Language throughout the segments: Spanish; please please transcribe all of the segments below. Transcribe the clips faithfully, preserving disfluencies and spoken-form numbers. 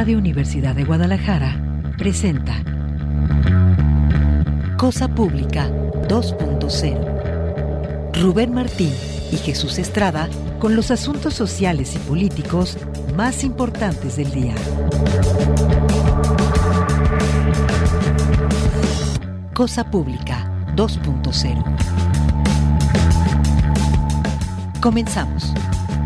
Radio Universidad de Guadalajara presenta Cosa Pública dos punto cero. Rubén Martín y Jesús Estrada con los asuntos sociales y políticos más importantes del día. Cosa Pública dos punto cero. Comenzamos.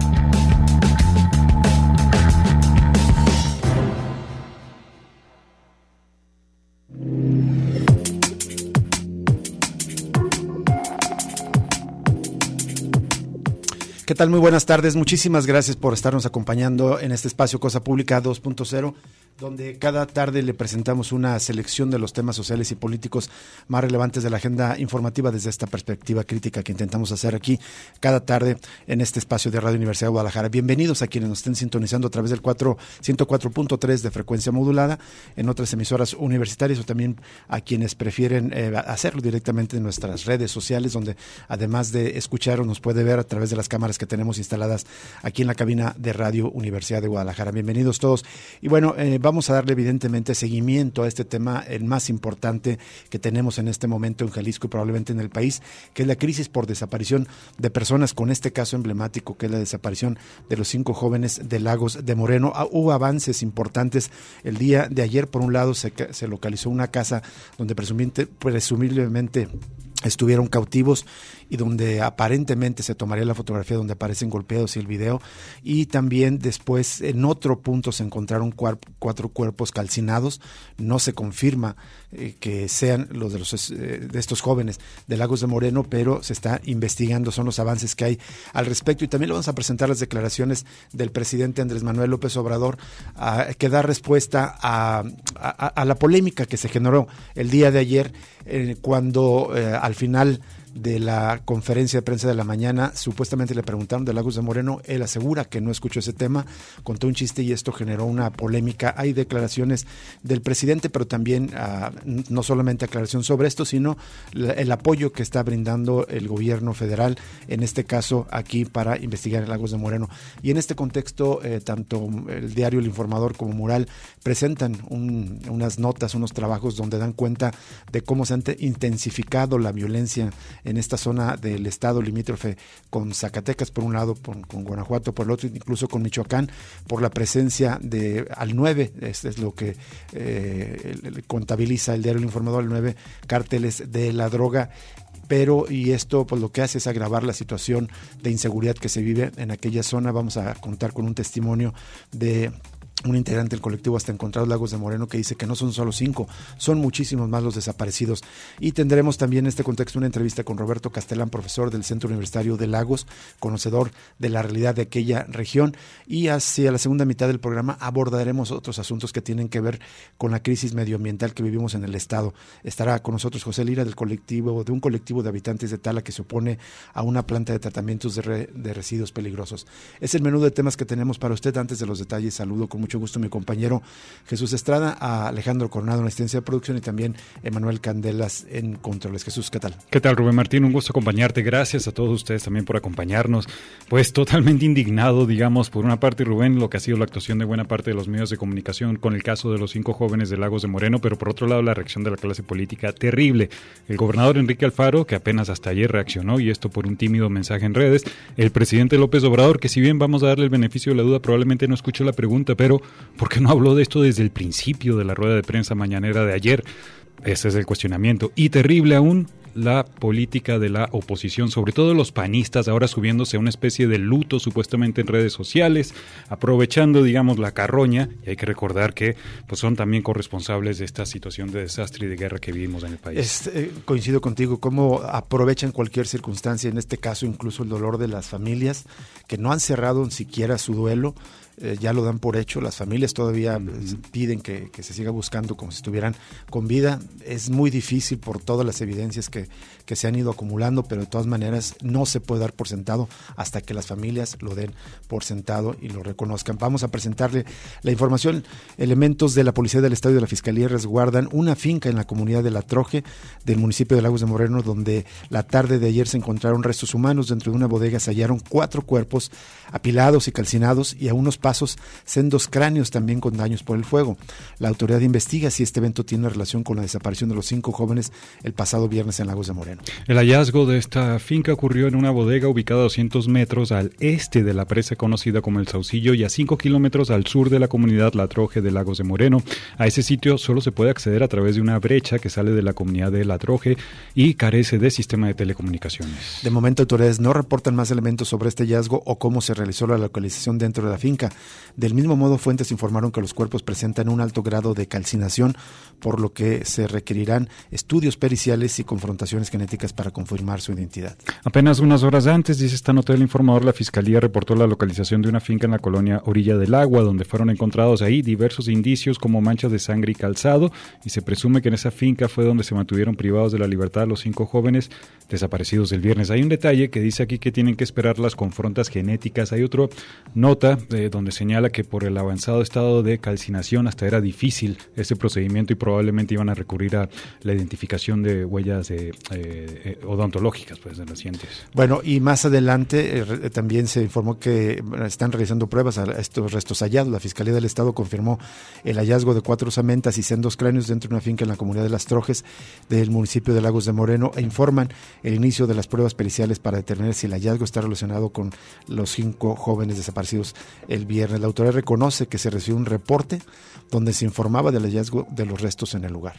¿Qué tal? Muy buenas tardes. Muchísimas gracias por estarnos acompañando en este espacio Cosa Pública dos punto cero, donde cada tarde le presentamos una selección de los temas sociales y políticos más relevantes de la agenda informativa desde esta perspectiva crítica que intentamos hacer aquí cada tarde en este espacio de Radio Universidad de Guadalajara. Bienvenidos a quienes nos estén sintonizando a través del ciento cuatro punto tres de frecuencia modulada en otras emisoras universitarias, o también a quienes prefieren eh, hacerlo directamente en nuestras redes sociales, donde además de escuchar nos puede ver a través de las cámaras que tenemos instaladas aquí en la cabina de Radio Universidad de Guadalajara. Bienvenidos todos. Y bueno, eh, vamos a darle evidentemente seguimiento a este tema, el más importante que tenemos en este momento en Jalisco y probablemente en el país, que es la crisis por desaparición de personas, con este caso emblemático que es la desaparición de los cinco jóvenes de Lagos de Moreno. Ah, hubo avances importantes el día de ayer. Por un lado se, se localizó una casa donde presumiblemente estuvieron cautivos y donde aparentemente se tomaría la fotografía donde aparecen golpeados y el video, y también después en otro punto se encontraron cuar, cuatro cuerpos calcinados. No se confirma eh, que sean los de, los, eh, de estos jóvenes de Lagos de Moreno, pero se está investigando, son los avances que hay al respecto. Y también le vamos a presentar las declaraciones del presidente Andrés Manuel López Obrador, a, que da respuesta a, a, a la polémica que se generó el día de ayer eh, cuando eh, al final de la conferencia de prensa de la mañana supuestamente le preguntaron de Lagos de Moreno. Él asegura que no escuchó ese tema, contó un chiste y esto generó una polémica. Hay declaraciones del presidente, pero también uh, no solamente aclaración sobre esto, sino la, el apoyo que está brindando el gobierno federal, en este caso aquí, para investigar en Lagos de Moreno. Y en este contexto, eh, tanto el diario El Informador como Mural presentan un, unas notas, unos trabajos donde dan cuenta de cómo se ha intensificado la violencia en esta zona del estado limítrofe con Zacatecas por un lado, por, con Guanajuato por el otro, incluso con Michoacán, por la presencia de al nueve, este es lo que eh, contabiliza el diario El Informador, al nueve cárteles de la droga. Pero, y esto pues lo que hace es agravar la situación de inseguridad que se vive en aquella zona. Vamos a contar con un testimonio de un integrante del colectivo Hasta Encontrar Lagos de Moreno, que dice que no son solo cinco, son muchísimos más los desaparecidos. Y tendremos también en este contexto una entrevista con Roberto Castelán, profesor del Centro Universitario de Lagos, conocedor de la realidad de aquella región. Y hacia la segunda mitad del programa abordaremos otros asuntos que tienen que ver con la crisis medioambiental que vivimos en el estado. Estará con nosotros José Lira, del colectivo, de un colectivo de habitantes de Tala que se opone a una planta de tratamientos de, re, de residuos peligrosos. Es el menú de temas que tenemos para usted. Antes de los detalles, saludo con mucho gusto a mi compañero Jesús Estrada, a Alejandro Coronado en la asistencia de producción y también Emanuel Candelas en controles. Jesús, ¿qué tal? ¿Qué tal, Rubén Martín? Un gusto acompañarte. Gracias a todos ustedes también por acompañarnos. Pues totalmente indignado, digamos, por una parte, Rubén, lo que ha sido la actuación de buena parte de los medios de comunicación con el caso de los cinco jóvenes de Lagos de Moreno, pero por otro lado la reacción de la clase política terrible. El gobernador Enrique Alfaro, que apenas hasta ayer reaccionó, y esto por un tímido mensaje en redes. El presidente López Obrador, que si bien vamos a darle el beneficio de la duda, probablemente no escuchó la pregunta, pero ¿por qué no habló de esto desde el principio de la rueda de prensa mañanera de ayer? Ese es el cuestionamiento. Y terrible aún, la política de la oposición, sobre todo los panistas, ahora subiéndose a una especie de luto supuestamente en redes sociales, aprovechando, digamos, la carroña. Y hay que recordar que pues son también corresponsables de esta situación de desastre y de guerra que vivimos en el país. Es, eh, coincido contigo, cómo aprovechan cualquier circunstancia, en este caso incluso el dolor de las familias que no han cerrado ni siquiera su duelo. Eh, ya lo dan por hecho, las familias todavía uh-huh. piden que, que se siga buscando como si estuvieran con vida. Es muy difícil por todas las evidencias que, que se han ido acumulando, pero de todas maneras no se puede dar por sentado hasta que las familias lo den por sentado y lo reconozcan. Vamos a presentarle la información. Elementos de la Policía del Estado y de la Fiscalía resguardan una finca en la comunidad de La Troje del municipio de Lagos de Moreno, donde la tarde de ayer se encontraron restos humanos. Dentro de una bodega se hallaron cuatro cuerpos apilados y calcinados y a unos pasos, sendos cráneos también con daños por el fuego. La autoridad investiga si este evento tiene relación con la desaparición de los cinco jóvenes el pasado viernes en Lagos de Moreno. El hallazgo de esta finca ocurrió en una bodega ubicada a doscientos metros al este de la presa conocida como El Saucillo y a cinco kilómetros al sur de la comunidad La Troje de Lagos de Moreno. A ese sitio solo se puede acceder a través de una brecha que sale de la comunidad de La Troje y carece de sistema de telecomunicaciones. De momento, autoridades no reportan más elementos sobre este hallazgo o cómo se realizó la localización dentro de la finca. Del mismo modo, fuentes informaron que los cuerpos presentan un alto grado de calcinación, por lo que se requerirán estudios periciales y confrontaciones genéticas para confirmar su identidad. Apenas unas horas antes, dice esta nota del Informador, la Fiscalía reportó la localización de una finca en la colonia Orilla del Agua, donde fueron encontrados ahí diversos indicios como manchas de sangre y calzado, y se presume que en esa finca fue donde se mantuvieron privados de la libertad los cinco jóvenes desaparecidos el viernes. Hay un detalle que dice aquí que tienen que esperar las confrontas genéticas. Hay otra nota eh, donde señala que por el avanzado estado de calcinación hasta era difícil este procedimiento y probablemente iban a recurrir a la identificación de huellas eh, eh, odontológicas pues, de los dientes. Bueno, y más adelante eh, también se informó que están realizando pruebas a estos restos hallados. La Fiscalía del Estado confirmó el hallazgo de cuatro osamentas y sendos cráneos dentro de una finca en la comunidad de Las Trojes del municipio de Lagos de Moreno e informan el inicio de las pruebas periciales para determinar si el hallazgo está relacionado con los cinco jóvenes desaparecidos el viernes. La autoridad reconoce que se recibió un reporte donde se informaba del hallazgo de los restos en el lugar.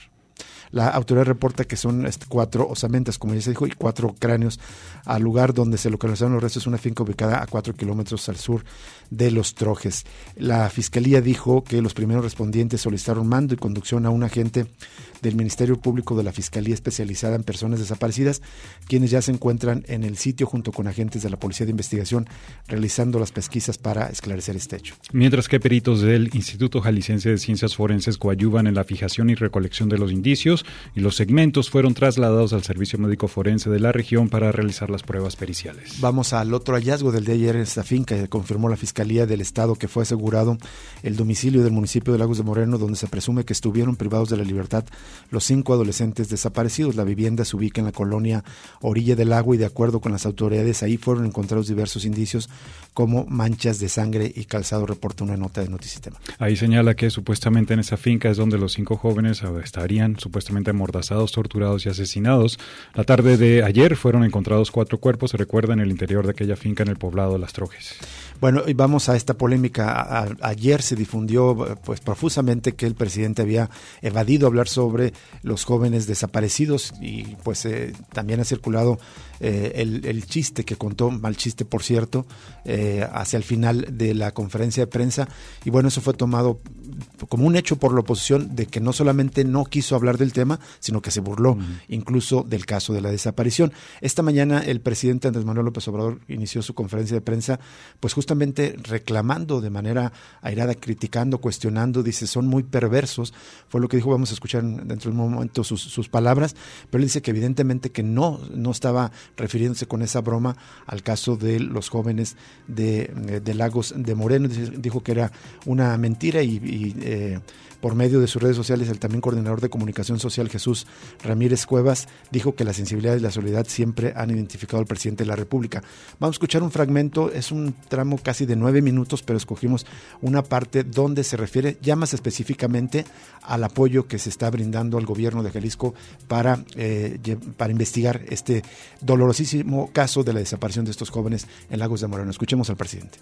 La autoridad reporta que son cuatro osamentas, como ya se dijo, y cuatro cráneos al lugar donde se localizaron los restos, una finca ubicada a cuatro kilómetros al sur de Los Trojes. La Fiscalía dijo que los primeros respondientes solicitaron mando y conducción a un agente del Ministerio Público de la Fiscalía especializada en personas desaparecidas, quienes ya se encuentran en el sitio junto con agentes de la Policía de Investigación realizando las pesquisas para esclarecer este hecho. Mientras que peritos del Instituto Jalisciense de Ciencias Forenses coadyuvan en la fijación y recolección de los indicios y los segmentos fueron trasladados al Servicio Médico Forense de la región para realizar las pruebas periciales. Vamos al otro hallazgo del día de ayer en esta finca. Confirmó la Fiscalía del Estado que fue asegurado el domicilio del municipio de Lagos de Moreno, donde se presume que estuvieron privados de la libertad los cinco adolescentes desaparecidos. La vivienda se ubica en la colonia Orilla del Agua y de acuerdo con las autoridades ahí fueron encontrados diversos indicios como manchas de sangre y calzado, reporta una nota de Notisistema. Ahí señala que supuestamente en esa finca es donde los cinco jóvenes estarían supuestamente amordazados, torturados y asesinados. La tarde de ayer fueron encontrados cuatro cuerpos, se recuerda, en el interior de aquella finca en el poblado de Las Trojes. Bueno, y vamos a esta polémica. A, a, ayer se difundió pues profusamente que el presidente había evadido hablar sobre los jóvenes desaparecidos y pues eh, también ha circulado eh, el, el chiste que contó, mal chiste por cierto, eh, hacia el final de la conferencia de prensa, y bueno, eso fue tomado como un hecho por la oposición de que no solamente no quiso hablar del tema, sino que se burló uh-huh. incluso del caso de la desaparición. Esta mañana el presidente Andrés Manuel López Obrador inició su conferencia de prensa pues justamente reclamando de manera airada, criticando, cuestionando, dice son muy perversos, fue lo que dijo, vamos a escuchar dentro de un momento sus, sus palabras, pero él dice que evidentemente que no, no estaba refiriéndose con esa broma al caso de los jóvenes de, de, de Lagos de Moreno, dijo que era una mentira y, y eh, por medio de sus redes sociales el también coordinador de comunicación social Jesús Ramírez Cuevas dijo que la sensibilidad y la solidaridad siempre han identificado al presidente de la República. Vamos a escuchar un fragmento, es un tramo casi de nueve minutos, pero escogimos una parte donde se refiere ya más específicamente al apoyo que se está brindando al gobierno de Jalisco para, eh, para investigar este dolorosísimo caso de la desaparición de estos jóvenes en Lagos de Moreno. Escuchemos al presidente.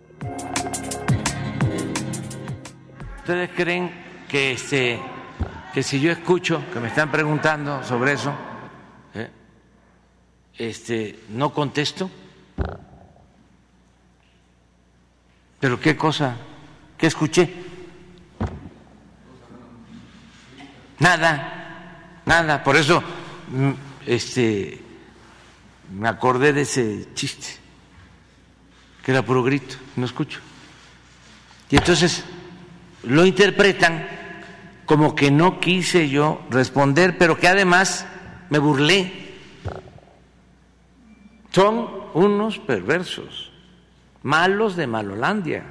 ¿Ustedes creen que, este, que si yo escucho que me están preguntando sobre eso, eh, este, no contesto? ¿Pero qué cosa? ¿Qué escuché? Nada, nada. Por eso este, me acordé de ese chiste, que era puro grito, no escucho. Y entonces lo interpretan como que no quise yo responder, pero que además me burlé. Son unos perversos, malos de Malolandia.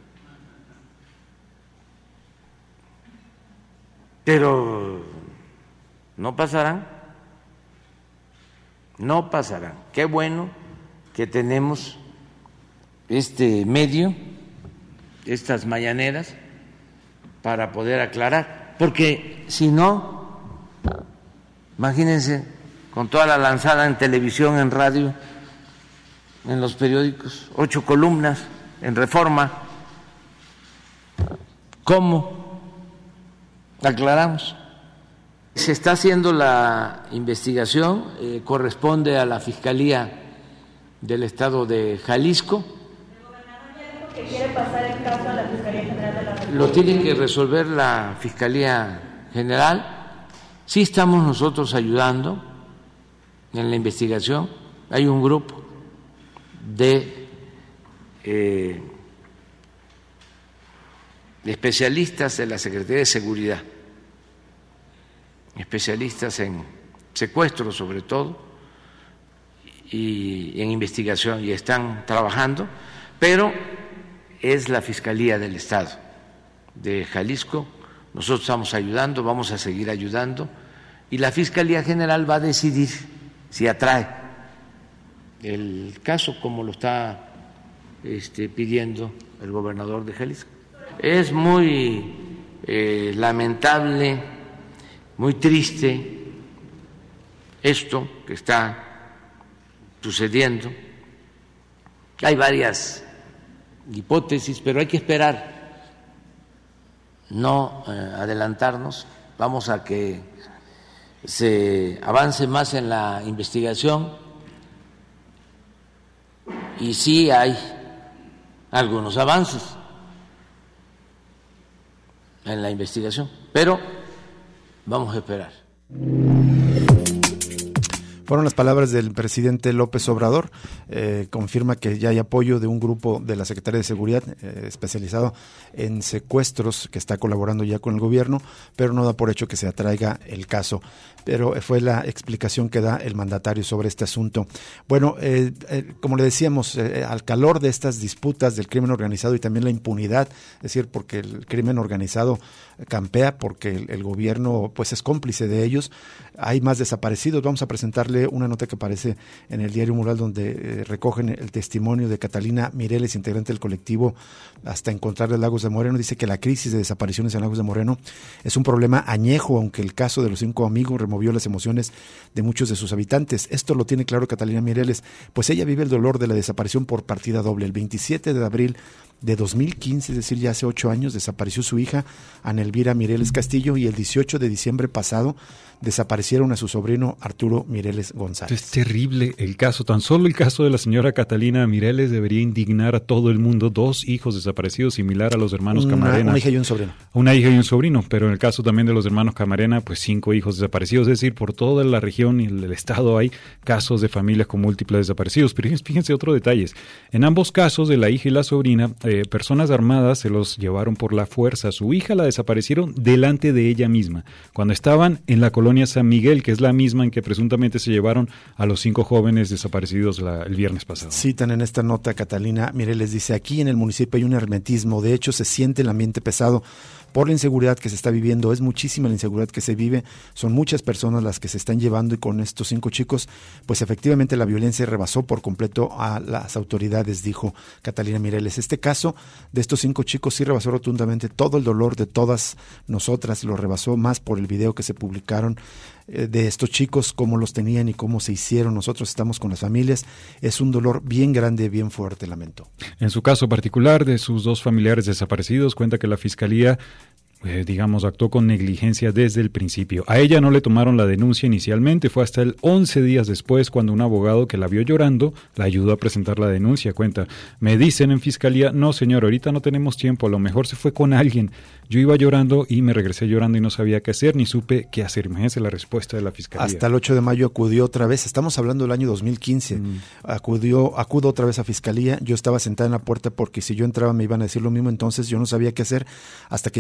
Pero no pasarán, no pasarán. Qué bueno que tenemos este medio estas mañaneras para poder aclarar, porque si no, imagínense, con toda la lanzada en televisión, en radio, en los periódicos, ocho columnas en Reforma, ¿cómo aclaramos? Se está haciendo la investigación, eh, corresponde a la Fiscalía del Estado de Jalisco. El gobernador ya dijo que quiere pasar el caso a la Fiscalía General de la República. Lo tiene que resolver la Fiscalía General. Sí estamos nosotros ayudando en la investigación. Hay un grupo de eh, especialistas de la Secretaría de Seguridad, especialistas en secuestros sobre todo y en investigación, y están trabajando, pero es la Fiscalía del Estado de Jalisco. Nosotros estamos ayudando, vamos a seguir ayudando, y la Fiscalía General va a decidir si atrae el caso como lo está este, pidiendo el gobernador de Jalisco. Es muy eh, lamentable, muy triste esto que está sucediendo. Hay varias hipótesis, pero hay que esperar, no eh, adelantarnos. Vamos a que se avance más en la investigación, y sí hay algunos avances en la investigación, pero vamos a esperar. Fueron las palabras del presidente López Obrador. Eh, confirma que ya hay apoyo de un grupo de la Secretaría de Seguridad eh, especializado en secuestros que está colaborando ya con el gobierno, pero no da por hecho que se atraiga el caso. Pero fue la explicación que da el mandatario sobre este asunto. Bueno, eh, eh, como le decíamos, eh, al calor de estas disputas del crimen organizado y también la impunidad, es decir, porque el crimen organizado campea, porque el, el gobierno pues es cómplice de ellos, hay más desaparecidos. Vamos a presentarle una nota que aparece en el diario Mural, donde eh, recogen el testimonio de Catalina Mireles, integrante del colectivo Hasta Encontrarle Lagos de Moreno. Dice que la crisis de desapariciones en Lagos de Moreno es un problema añejo, aunque el caso de los cinco amigos removió las emociones de muchos de sus habitantes. Esto lo tiene claro Catalina Mireles, pues ella vive el dolor de la desaparición por partida doble. El veintisiete de abril de dos mil quince, es decir, ya hace ocho años, desapareció su hija, Ana Elvira Mireles Castillo, y el dieciocho de diciembre pasado desaparecieron a su sobrino Arturo Mireles González. Es terrible el caso, tan solo el caso de la señora Catalina Mireles debería indignar a todo el mundo. Dos hijos desaparecidos, similar a los hermanos una, Camarena. Una hija y un sobrino. Una hija y un sobrino, pero en el caso también de los hermanos Camarena, pues cinco hijos desaparecidos, es decir, por toda la región y el estado hay casos de familias con múltiples desaparecidos. Pero fíjense otro detalle, en ambos casos de la hija y la sobrina, eh, personas armadas se los llevaron por la fuerza. Su hija la desaparecieron delante de ella misma, cuando estaban en la colonia San Miguel, que es la misma en que presuntamente se llevaron a los cinco jóvenes desaparecidos la, el viernes pasado. Citan en esta nota Catalina Mireles, dice: aquí en el municipio hay un hermetismo, de hecho se siente el ambiente pesado por la inseguridad que se está viviendo, es muchísima la inseguridad que se vive, son muchas personas las que se están llevando, y con estos cinco chicos, pues efectivamente la violencia rebasó por completo a las autoridades, dijo Catalina Mireles. Este caso de estos cinco chicos sí rebasó rotundamente todo el dolor de todas nosotras, lo rebasó más por el video que se publicaron eh, de estos chicos, cómo los tenían y cómo se hicieron. Nosotros estamos con las familias, es un dolor bien grande, bien fuerte, lamento. En su caso particular, de sus dos familiares desaparecidos, cuenta que la Fiscalía Eh, digamos, actuó con negligencia desde el principio. A ella no le tomaron la denuncia inicialmente, fue hasta el once días después cuando un abogado que la vio llorando la ayudó a presentar la denuncia. Cuenta: me dicen en fiscalía, no señor, ahorita no tenemos tiempo, a lo mejor se fue con alguien. Yo iba llorando y me regresé llorando y no sabía qué hacer, ni supe qué hacer. Imagínense la respuesta de la fiscalía. Hasta el ocho de mayo acudió otra vez, estamos hablando del año dos mil quince, mm. acudió, acudo otra vez a fiscalía. Yo estaba sentada en la puerta porque si yo entraba me iban a decir lo mismo, entonces yo no sabía qué hacer, hasta que llegó un chico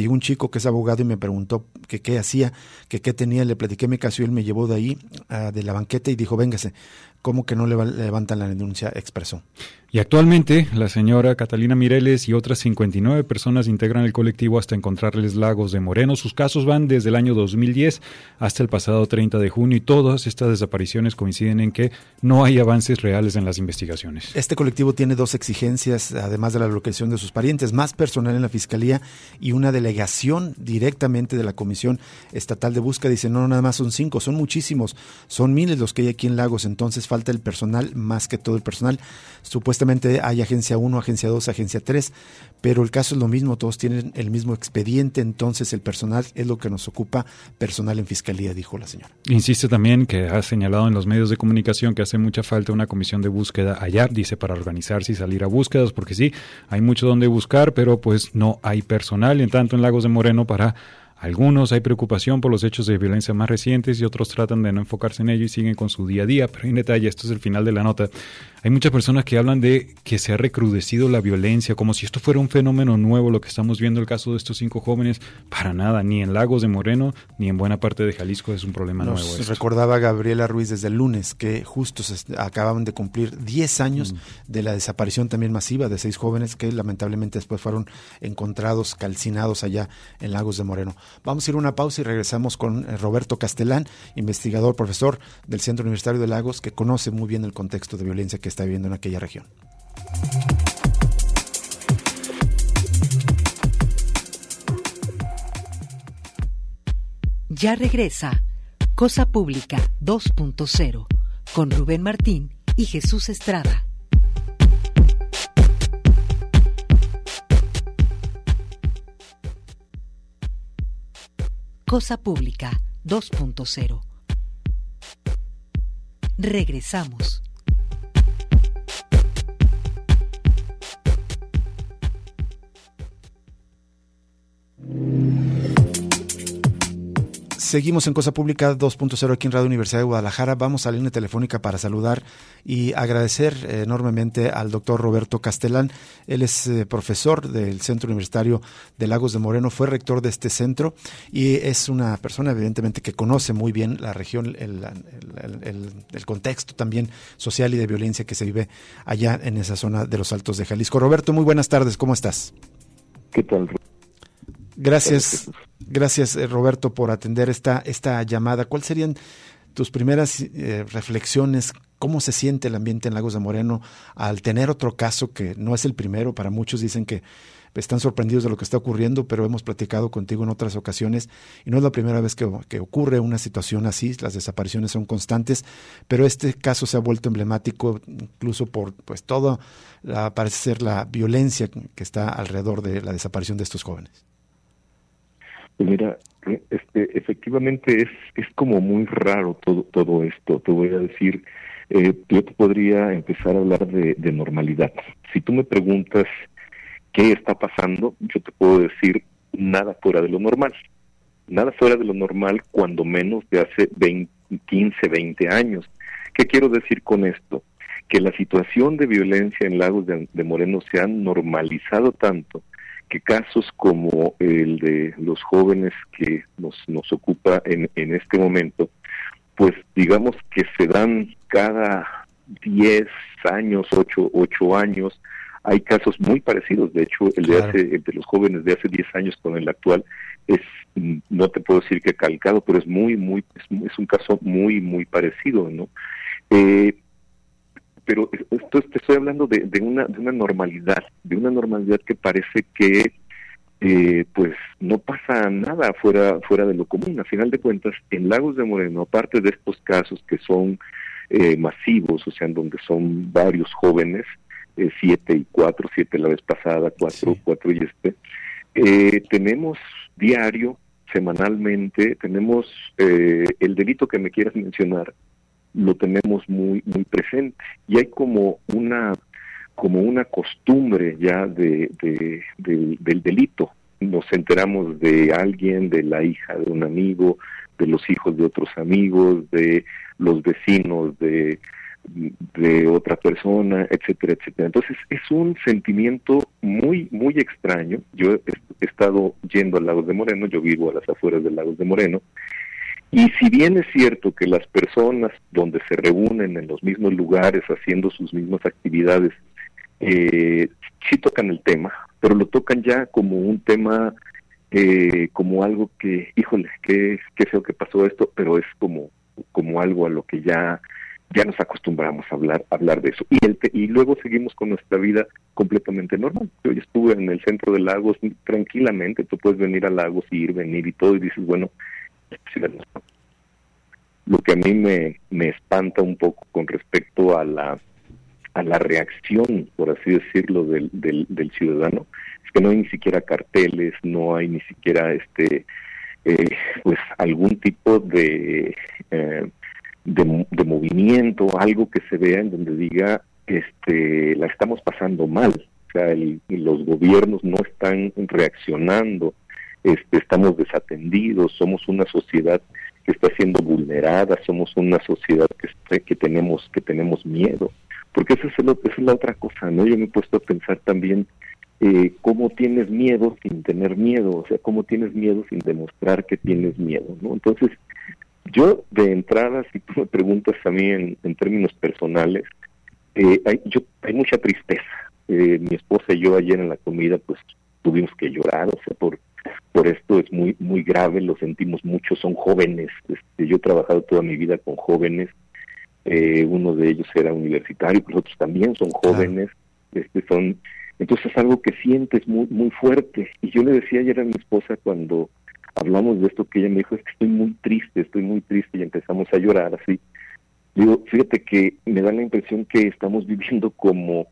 Jalisco, que es abogado, y me preguntó que qué hacía, que qué tenía. Le platiqué mi caso y él me llevó de ahí, uh, de la banqueta, y dijo, véngase, ¿cómo que no le levantan la denuncia?, expresó. Y actualmente la señora Catalina Mireles y otras cincuenta y nueve personas integran el colectivo Hasta Encontrarles Lagos de Moreno. Sus casos van desde el año dos mil diez hasta el pasado treinta de junio y todas estas desapariciones coinciden en que no hay avances reales en las investigaciones. Este colectivo tiene dos exigencias, además de la localización de sus parientes: más personal en la Fiscalía y una delegación directamente de la Comisión Estatal de Búsqueda. Dice, no, nada más son cinco, son muchísimos, son miles los que hay aquí en Lagos, entonces falta el personal, más que todo el personal. Supuestamente hay agencia uno, agencia dos, agencia tres, pero el caso es lo mismo, todos tienen el mismo expediente, entonces el personal es lo que nos ocupa, personal en Fiscalía, dijo la señora. Insiste también que ha señalado en los medios de comunicación que hace mucha falta una comisión de búsqueda allá, dice, para organizarse y salir a búsquedas, porque sí, hay mucho donde buscar, pero pues no hay personal, en tanto en Lagos de Moreno para algunos hay preocupación por los hechos de violencia más recientes y otros tratan de no enfocarse en ello y siguen con su día a día. Pero en detalle, esto es el final de la nota, hay muchas personas que hablan de que se ha recrudecido la violencia, como si esto fuera un fenómeno nuevo, lo que estamos viendo el caso de estos cinco jóvenes. Para nada, ni en Lagos de Moreno, ni en buena parte de Jalisco es un problema Nos nuevo. Esto. Recordaba Gabriela Ruiz desde el lunes que justo se acababan de cumplir diez años mm. de la desaparición también masiva de seis jóvenes que lamentablemente después fueron encontrados calcinados allá en Lagos de Moreno. Vamos a ir a una pausa y regresamos con Roberto Castelán, investigador, profesor del Centro Universitario de Lagos, que conoce muy bien el contexto de violencia que está viviendo en aquella región. Ya regresa Cosa Pública dos punto cero con Rubén Martín y Jesús Estrada. Cosa Pública dos punto cero. Regresamos. Seguimos en Cosa Pública dos punto cero aquí en Radio Universidad de Guadalajara. Vamos a la línea telefónica para saludar y agradecer eh, enormemente al doctor Roberto Castelán. Él es eh, profesor del Centro Universitario de Lagos de Moreno, fue rector de este centro y es una persona evidentemente que conoce muy bien la región, el, el, el, el contexto también social y de violencia que se vive allá en esa zona de los Altos de Jalisco. Roberto, muy buenas tardes, ¿cómo estás? ¿Qué tal? Gracias, gracias Roberto por atender esta esta llamada. ¿Cuáles serían tus primeras eh, reflexiones? ¿Cómo se siente el ambiente en Lagos de Moreno al tener otro caso que no es el primero? Para muchos dicen que están sorprendidos de lo que está ocurriendo, pero hemos platicado contigo en otras ocasiones y no es la primera vez que, que ocurre una situación así. Las desapariciones son constantes, pero este caso se ha vuelto emblemático incluso por pues todo, la, parece ser la violencia que está alrededor de la desaparición de estos jóvenes. Pues mira, este, efectivamente es es como muy raro todo todo esto. Te voy a decir, eh, yo te podría empezar a hablar de, de normalidad. Si tú me preguntas qué está pasando, yo te puedo decir nada fuera de lo normal. Nada fuera de lo normal, cuando menos de hace veinte, quince, veinte años. ¿Qué quiero decir con esto? Que la situación de violencia en Lagos de, de Moreno se ha normalizado tanto que casos como el de los jóvenes que nos nos ocupa en, en este momento, pues digamos que se dan cada diez años, ocho, ocho años, hay casos muy parecidos. De hecho, el de, hace, el de los jóvenes de hace diez años con el actual es, no te puedo decir que calcado, pero es muy, muy, es, es un caso muy, muy parecido, ¿no? Eh, Pero esto te estoy hablando de, de una de una normalidad, de una normalidad que parece que eh, pues no pasa nada fuera fuera de lo común. A final de cuentas, en Lagos de Moreno, aparte de estos casos que son eh, masivos, o sea, en donde son varios jóvenes, eh, siete y cuatro, siete la vez pasada, cuatro, sí. cuatro y este, eh, tenemos diario, semanalmente, tenemos eh, el delito que me quieras mencionar, lo tenemos muy muy presente y hay como una como una costumbre ya de, de, de del delito. Nos enteramos de alguien, de la hija de un amigo, de los hijos de otros amigos, de los vecinos de de otra persona, etcétera, etcétera. Entonces es un sentimiento muy muy extraño. Yo estado yendo a Lagos de Moreno, yo vivo a las afueras de Lagos de Moreno, y si bien es cierto que las personas donde se reúnen en los mismos lugares haciendo sus mismas actividades, eh, sí tocan el tema, pero lo tocan ya como un tema, eh, como algo que, híjole, qué, qué feo que pasó esto, pero es como, como algo a lo que ya, ya nos acostumbramos a hablar, a hablar de eso. Y, el, y luego seguimos con nuestra vida completamente normal. Yo ya estuve en el centro de Lagos tranquilamente, tú puedes venir a Lagos y ir, venir y todo, y dices, bueno, lo que a mí me, me espanta un poco con respecto a la a la reacción, por así decirlo, del, del, del ciudadano, es que no hay ni siquiera carteles, no hay ni siquiera este eh, pues algún tipo de, eh, de de movimiento, algo que se vea en donde diga este la estamos pasando mal, o sea, el, los gobiernos no están reaccionando, este estamos desatendidos, somos una sociedad que está siendo vulnerada, somos una sociedad que que tenemos que tenemos miedo. Porque esa es, el, esa es la otra cosa, ¿no? Yo me he puesto a pensar también eh, cómo tienes miedo sin tener miedo, o sea, cómo tienes miedo sin demostrar que tienes miedo, ¿no? Entonces, yo de entrada, si tú me preguntas a mí en, en términos personales, eh, hay, yo, hay mucha tristeza. Eh, mi esposa y yo ayer en la comida, pues, tuvimos que llorar, o sea, por por esto es muy muy grave, lo sentimos mucho, son jóvenes, este, yo he trabajado toda mi vida con jóvenes, Eh, uno de ellos era universitario, los otros también son jóvenes, claro. este son entonces es algo que sientes muy muy fuerte. Y yo le decía ayer a mi esposa cuando hablamos de esto, que ella me dijo, es que estoy muy triste, estoy muy triste, y empezamos a llorar así. Digo, fíjate que me da la impresión que estamos viviendo como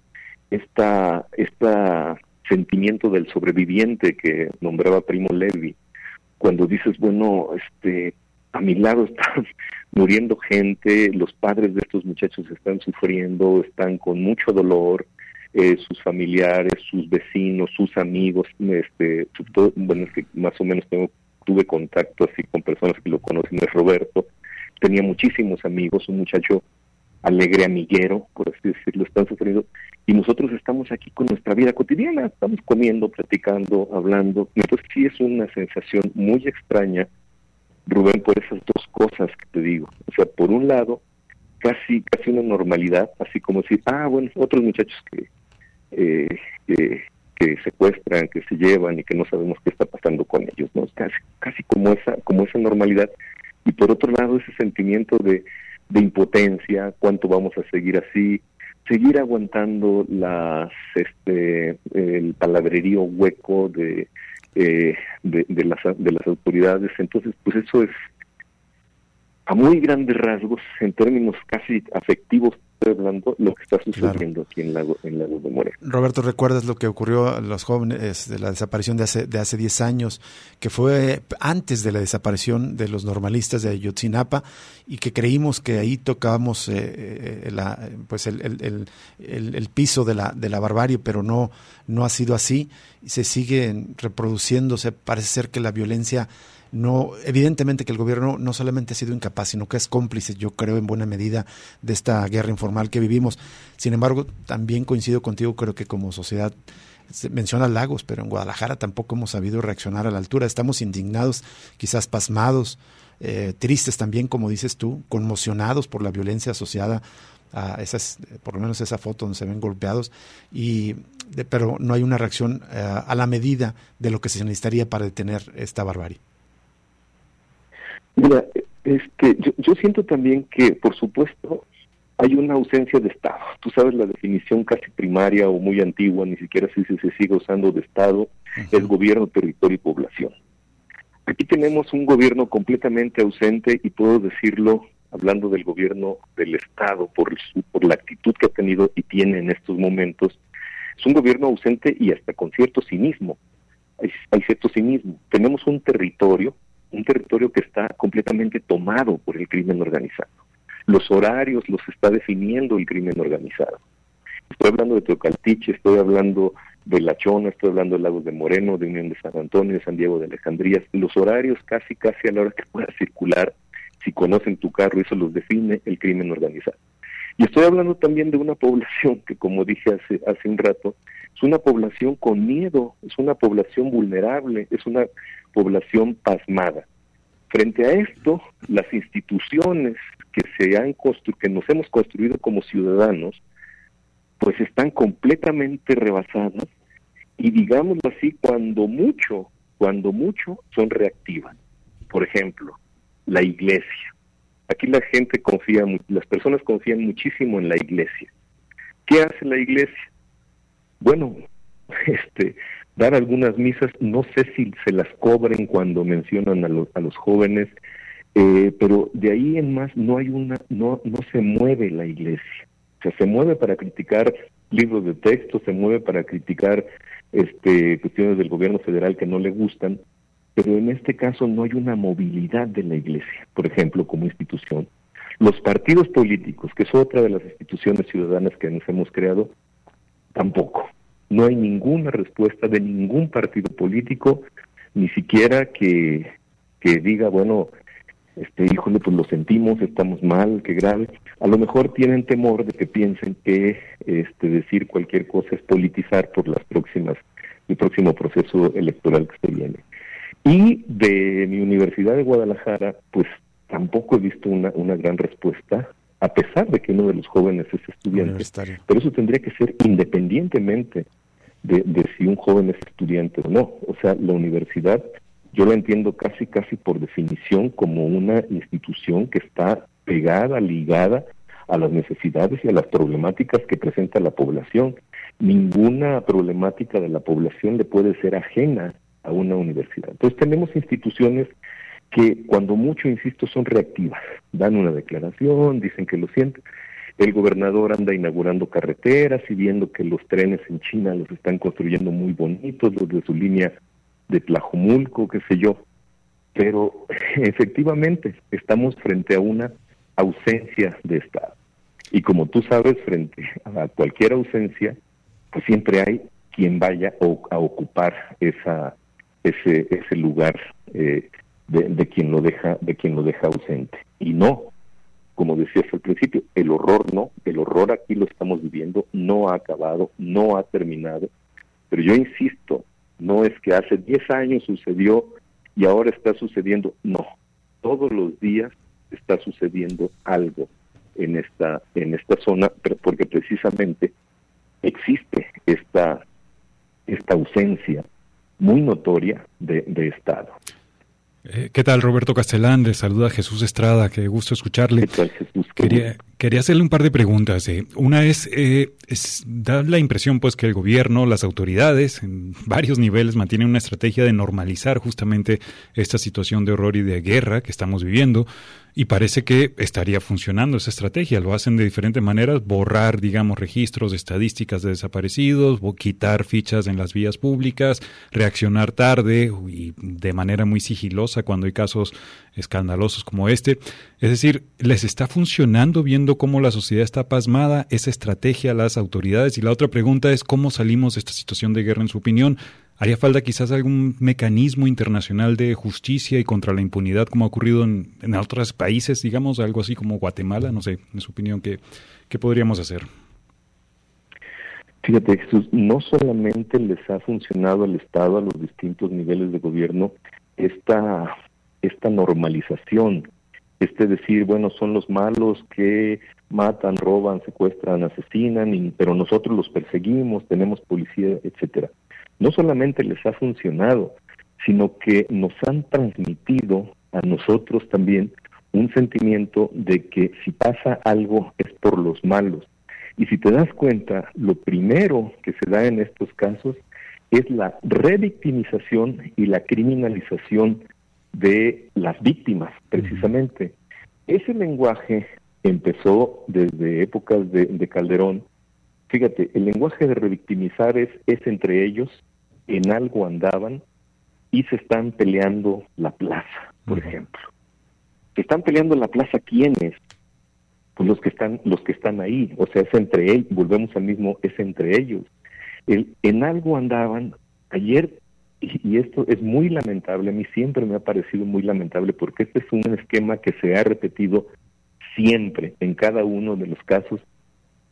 esta esta sentimiento del sobreviviente que nombraba Primo Levi, cuando dices, bueno, este a mi lado están muriendo gente, los padres de estos muchachos están sufriendo, están con mucho dolor, eh, sus familiares, sus vecinos, sus amigos, este, todo, bueno, es que más o menos tengo, tuve contacto así con personas que lo conocen, es Roberto, tenía muchísimos amigos, un muchacho alegre, amiguero, por así decirlo, están sufriendo, y nosotros estamos aquí con nuestra vida cotidiana, estamos comiendo, platicando, hablando, entonces sí es una sensación muy extraña, Rubén, por esas dos cosas que te digo. O sea, por un lado, casi casi una normalidad, así como decir, ah, bueno, otros muchachos que, eh, que que secuestran, que se llevan y que no sabemos qué está pasando con ellos, ¿no? Casi casi como esa como esa normalidad. Y por otro lado, ese sentimiento de, de impotencia, cuánto vamos a seguir así, seguir aguantando las este el palabrerío hueco de Eh, de, de las de las autoridades. Entonces, pues eso es a muy grandes rasgos, en términos casi afectivos, estoy hablando, lo que está sucediendo claro. aquí en Lago, en Lagos de Moreno. Roberto, ¿recuerdas lo que ocurrió a los jóvenes de la desaparición de hace de hace diez años, que fue antes de la desaparición de los normalistas de Ayotzinapa, y que creímos que ahí tocábamos eh, la, pues el, el, el, el, el piso de la de la barbarie, pero no no ha sido así, y se sigue reproduciéndose? Parece ser que la violencia no, evidentemente que el gobierno no solamente ha sido incapaz, sino que es cómplice, yo creo, en buena medida, de esta guerra informal que vivimos. Sin embargo, también coincido contigo, creo que como sociedad, se menciona Lagos, pero en Guadalajara tampoco hemos sabido reaccionar a la altura. Estamos indignados, quizás pasmados, eh, tristes también, como dices tú, conmocionados por la violencia asociada a esas, por lo menos esa foto donde se ven golpeados, y de, pero no hay una reacción eh, a la medida de lo que se necesitaría para detener esta barbarie. Mira, este, yo, yo siento también que, por supuesto, hay una ausencia de Estado. Tú sabes la definición casi primaria o muy antigua, ni siquiera si se, se sigue usando de Estado, uh-huh. es gobierno, territorio y población. Aquí tenemos un gobierno completamente ausente, y puedo decirlo hablando del gobierno del Estado por, su, por la actitud que ha tenido y tiene en estos momentos. Es un gobierno ausente y hasta con cierto cinismo. Hay, hay cierto cinismo. Tenemos un territorio un territorio que está completamente tomado por el crimen organizado. Los horarios los está definiendo el crimen organizado. Estoy hablando de Teocaltiche, estoy hablando de La Chona, estoy hablando de Lagos de Moreno, de Unión de San Antonio, de San Diego de Alejandría. Los horarios casi, casi a la hora que puedas circular, si conocen tu carro, eso los define el crimen organizado. Y estoy hablando también de una población que, como dije hace, hace un rato, es una población con miedo, es una población vulnerable, es una población pasmada. Frente a esto, las instituciones que se han constru- que nos hemos construido como ciudadanos, pues están completamente rebasadas y, digámoslo así, cuando mucho, cuando mucho son reactivas. Por ejemplo, la iglesia. Aquí la gente confía, las personas confían muchísimo en la iglesia. ¿Qué hace la iglesia? Bueno, este, dar algunas misas, no sé si se las cobren cuando mencionan a los, a los jóvenes, eh, pero de ahí en más no hay una, no, no se mueve la iglesia. O sea, se mueve para criticar libros de texto, se mueve para criticar este, cuestiones del gobierno federal que no le gustan, pero en este caso no hay una movilidad de la iglesia, por ejemplo, como institución. Los partidos políticos, que es otra de las instituciones ciudadanas que nos hemos creado, tampoco. No hay ninguna respuesta de ningún partido político, ni siquiera que, que diga, bueno, este, híjole, pues lo sentimos, estamos mal, qué grave. A lo mejor tienen temor de que piensen que este, decir cualquier cosa es politizar por las próximas, el próximo proceso electoral que se viene. Y de mi Universidad de Guadalajara, pues tampoco he visto una, una gran respuesta, a pesar de que uno de los jóvenes es estudiante. Pero eso tendría que ser independientemente de, de si un joven es estudiante o no. O sea, la universidad, yo la entiendo casi, casi por definición como una institución que está pegada, ligada a las necesidades y a las problemáticas que presenta la población. Ninguna problemática de la población le puede ser ajena a una universidad. Entonces tenemos instituciones que cuando mucho, insisto, son reactivas. Dan una declaración, dicen que lo sienten. El gobernador anda inaugurando carreteras y viendo que los trenes en China los están construyendo muy bonitos, los de su línea de Tlajomulco, qué sé yo. Pero efectivamente estamos frente a una ausencia de Estado. Y como tú sabes, frente a cualquier ausencia, pues siempre hay quien vaya a ocupar esa ese ese lugar eh, de, de quien lo deja de quien lo deja ausente. Y no, como decías al principio, el horror no, el horror aquí lo estamos viviendo, no ha acabado, no ha terminado, pero yo insisto, no es que hace diez años sucedió y ahora está sucediendo, no, todos los días está sucediendo algo en esta en esta zona, porque precisamente existe esta esta ausencia muy notoria de, de Estado. Eh, ¿Qué tal, Roberto Castellán? Le saluda Jesús Estrada, qué gusto escucharle. ¿Qué tal, Jesús? Quería, quería hacerle un par de preguntas. Eh. Una es, eh, es, da la impresión pues que el gobierno, las autoridades, en varios niveles mantienen una estrategia de normalizar justamente esta situación de horror y de guerra que estamos viviendo. Y parece que estaría funcionando esa estrategia. Lo hacen de diferentes maneras, borrar, digamos, registros, estadísticas de desaparecidos, quitar fichas en las vías públicas, reaccionar tarde y de manera muy sigilosa cuando hay casos escandalosos como este. Es decir, ¿les está funcionando viendo cómo la sociedad está pasmada esa estrategia a las autoridades? Y la otra pregunta es, ¿cómo salimos de esta situación de guerra en su opinión? ¿Haría falta quizás algún mecanismo internacional de justicia y contra la impunidad como ha ocurrido en, en otros países, digamos, algo así como Guatemala? No sé, en su opinión, ¿qué, qué podríamos hacer? Fíjate, Jesús, no solamente les ha funcionado al Estado, a los distintos niveles de gobierno, esta, esta normalización, este decir, bueno, son los malos que matan, roban, secuestran, asesinan, y, pero nosotros los perseguimos, tenemos policía, etcétera. No solamente les ha funcionado, sino que nos han transmitido a nosotros también un sentimiento de que si pasa algo es por los malos. Y si te das cuenta, lo primero que se da en estos casos es la revictimización y la criminalización de las víctimas, precisamente. Ese lenguaje empezó desde épocas de, de Calderón. Fíjate, el lenguaje de revictimizar es, es entre ellos, en algo andaban y se están peleando la plaza, por uh-huh. ejemplo. ¿Se están peleando la plaza quiénes? Pues los que están, los que están ahí, o sea, es entre ellos, volvemos al mismo, es entre ellos. El, en algo andaban, ayer, y, y esto es muy lamentable, a mí siempre me ha parecido muy lamentable, porque este es un esquema que se ha repetido siempre, en cada uno de los casos.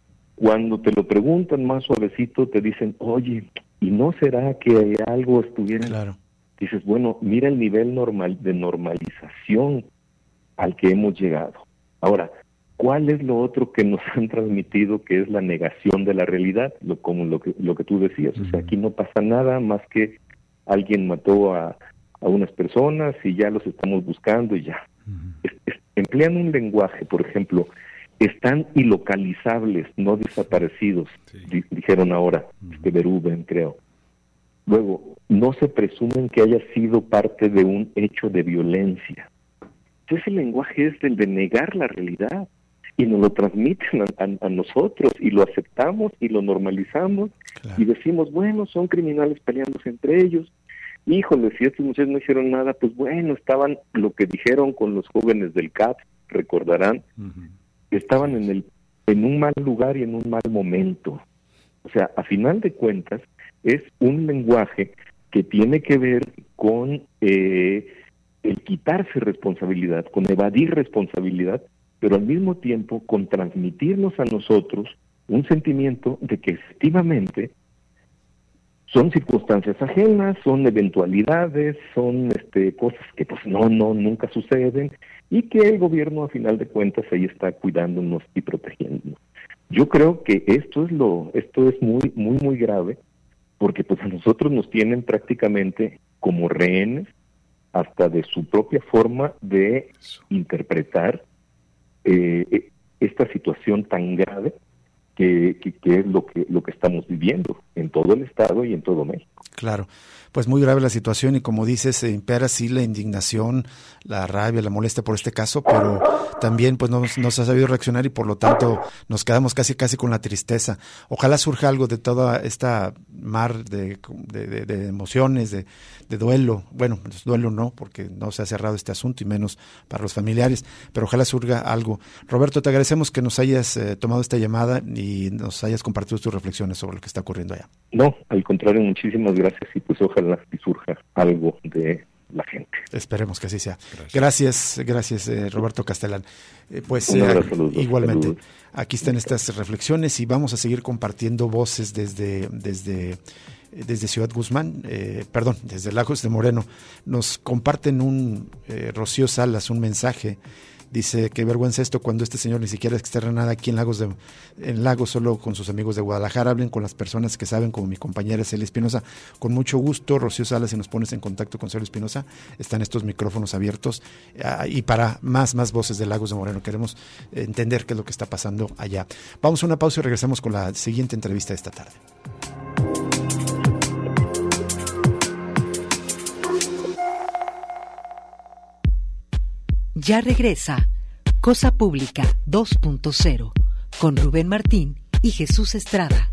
cuando te lo preguntan más suavecito, te dicen, oye, ¿y no será que algo estuviera? Claro. Dices, bueno, mira el nivel normal de normalización al que hemos llegado. Ahora, ¿cuál es lo otro que nos han transmitido, que es la negación de la realidad? Lo, como lo que, lo que tú decías, uh-huh. O sea, aquí no pasa nada más que alguien mató a, a unas personas y ya los estamos buscando y ya. Uh-huh. Es, es, emplean un lenguaje, por ejemplo, están ilocalizables, no desaparecidos, sí. di, dijeron ahora, uh-huh. este Berúben, creo. Luego, no se presumen que haya sido parte de un hecho de violencia. Ese lenguaje es el de negar la realidad y nos lo transmiten a, a, a nosotros y lo aceptamos y lo normalizamos, claro. Y decimos, bueno, son criminales peleándose entre ellos. Híjole, si estos muchachos no hicieron nada, pues bueno, estaban, lo que dijeron con los jóvenes del C A P, recordarán, uh-huh. estaban en el en un mal lugar y en un mal momento. O sea, a final de cuentas, es un lenguaje que tiene que ver con eh, el quitarse responsabilidad, con evadir responsabilidad, pero al mismo tiempo con transmitirnos a nosotros un sentimiento de que efectivamente son circunstancias ajenas, son eventualidades, son este, cosas que pues no, no, nunca suceden, y que el gobierno a final de cuentas ahí está cuidándonos y protegiéndonos. Yo creo que esto es lo, esto es muy, muy, muy grave, porque pues a nosotros nos tienen prácticamente como rehenes hasta de su propia forma de interpretar eh, esta situación tan grave que, que, que es lo que, lo que estamos viviendo en todo el Estado y en todo México. Claro, pues muy grave la situación y como dices, eh, impera sí la indignación, la rabia, la molestia por este caso, pero también pues no, no se ha sabido reaccionar y por lo tanto nos quedamos casi casi con la tristeza. Ojalá surja algo de toda esta mar de, de, de, de emociones, de, de duelo. Bueno, pues duelo no, porque no se ha cerrado este asunto y menos para los familiares, pero ojalá surja algo. Roberto, te agradecemos que nos hayas eh, tomado esta llamada y nos hayas compartido tus reflexiones sobre lo que está ocurriendo allá. No, al contrario, muchísimas gracias y pues ojalá que surja algo de la gente. Esperemos que así sea. Gracias, gracias, gracias eh, Roberto Castelán. Eh, pues eh, saludos, igualmente, saludos. Aquí están estas reflexiones y vamos a seguir compartiendo voces desde desde desde Ciudad Guzmán, eh, perdón, desde Lagos de Moreno. Nos comparten un eh, Rocío Salas, un mensaje. Dice que vergüenza esto cuando este señor ni siquiera externa nada aquí en Lagos de en Lagos, solo con sus amigos de Guadalajara. Hablen con las personas que saben, como mi compañera Celia Espinosa. Con mucho gusto, Rocío Salas, si nos pones en contacto con Celia Espinosa, están estos micrófonos abiertos. Uh, y para más, más voces de Lagos de Moreno, queremos entender qué es lo que está pasando allá. Vamos a una pausa y regresamos con la siguiente entrevista de esta tarde. Ya regresa Cosa Pública dos punto cero con Rubén Martín y Jesús Estrada.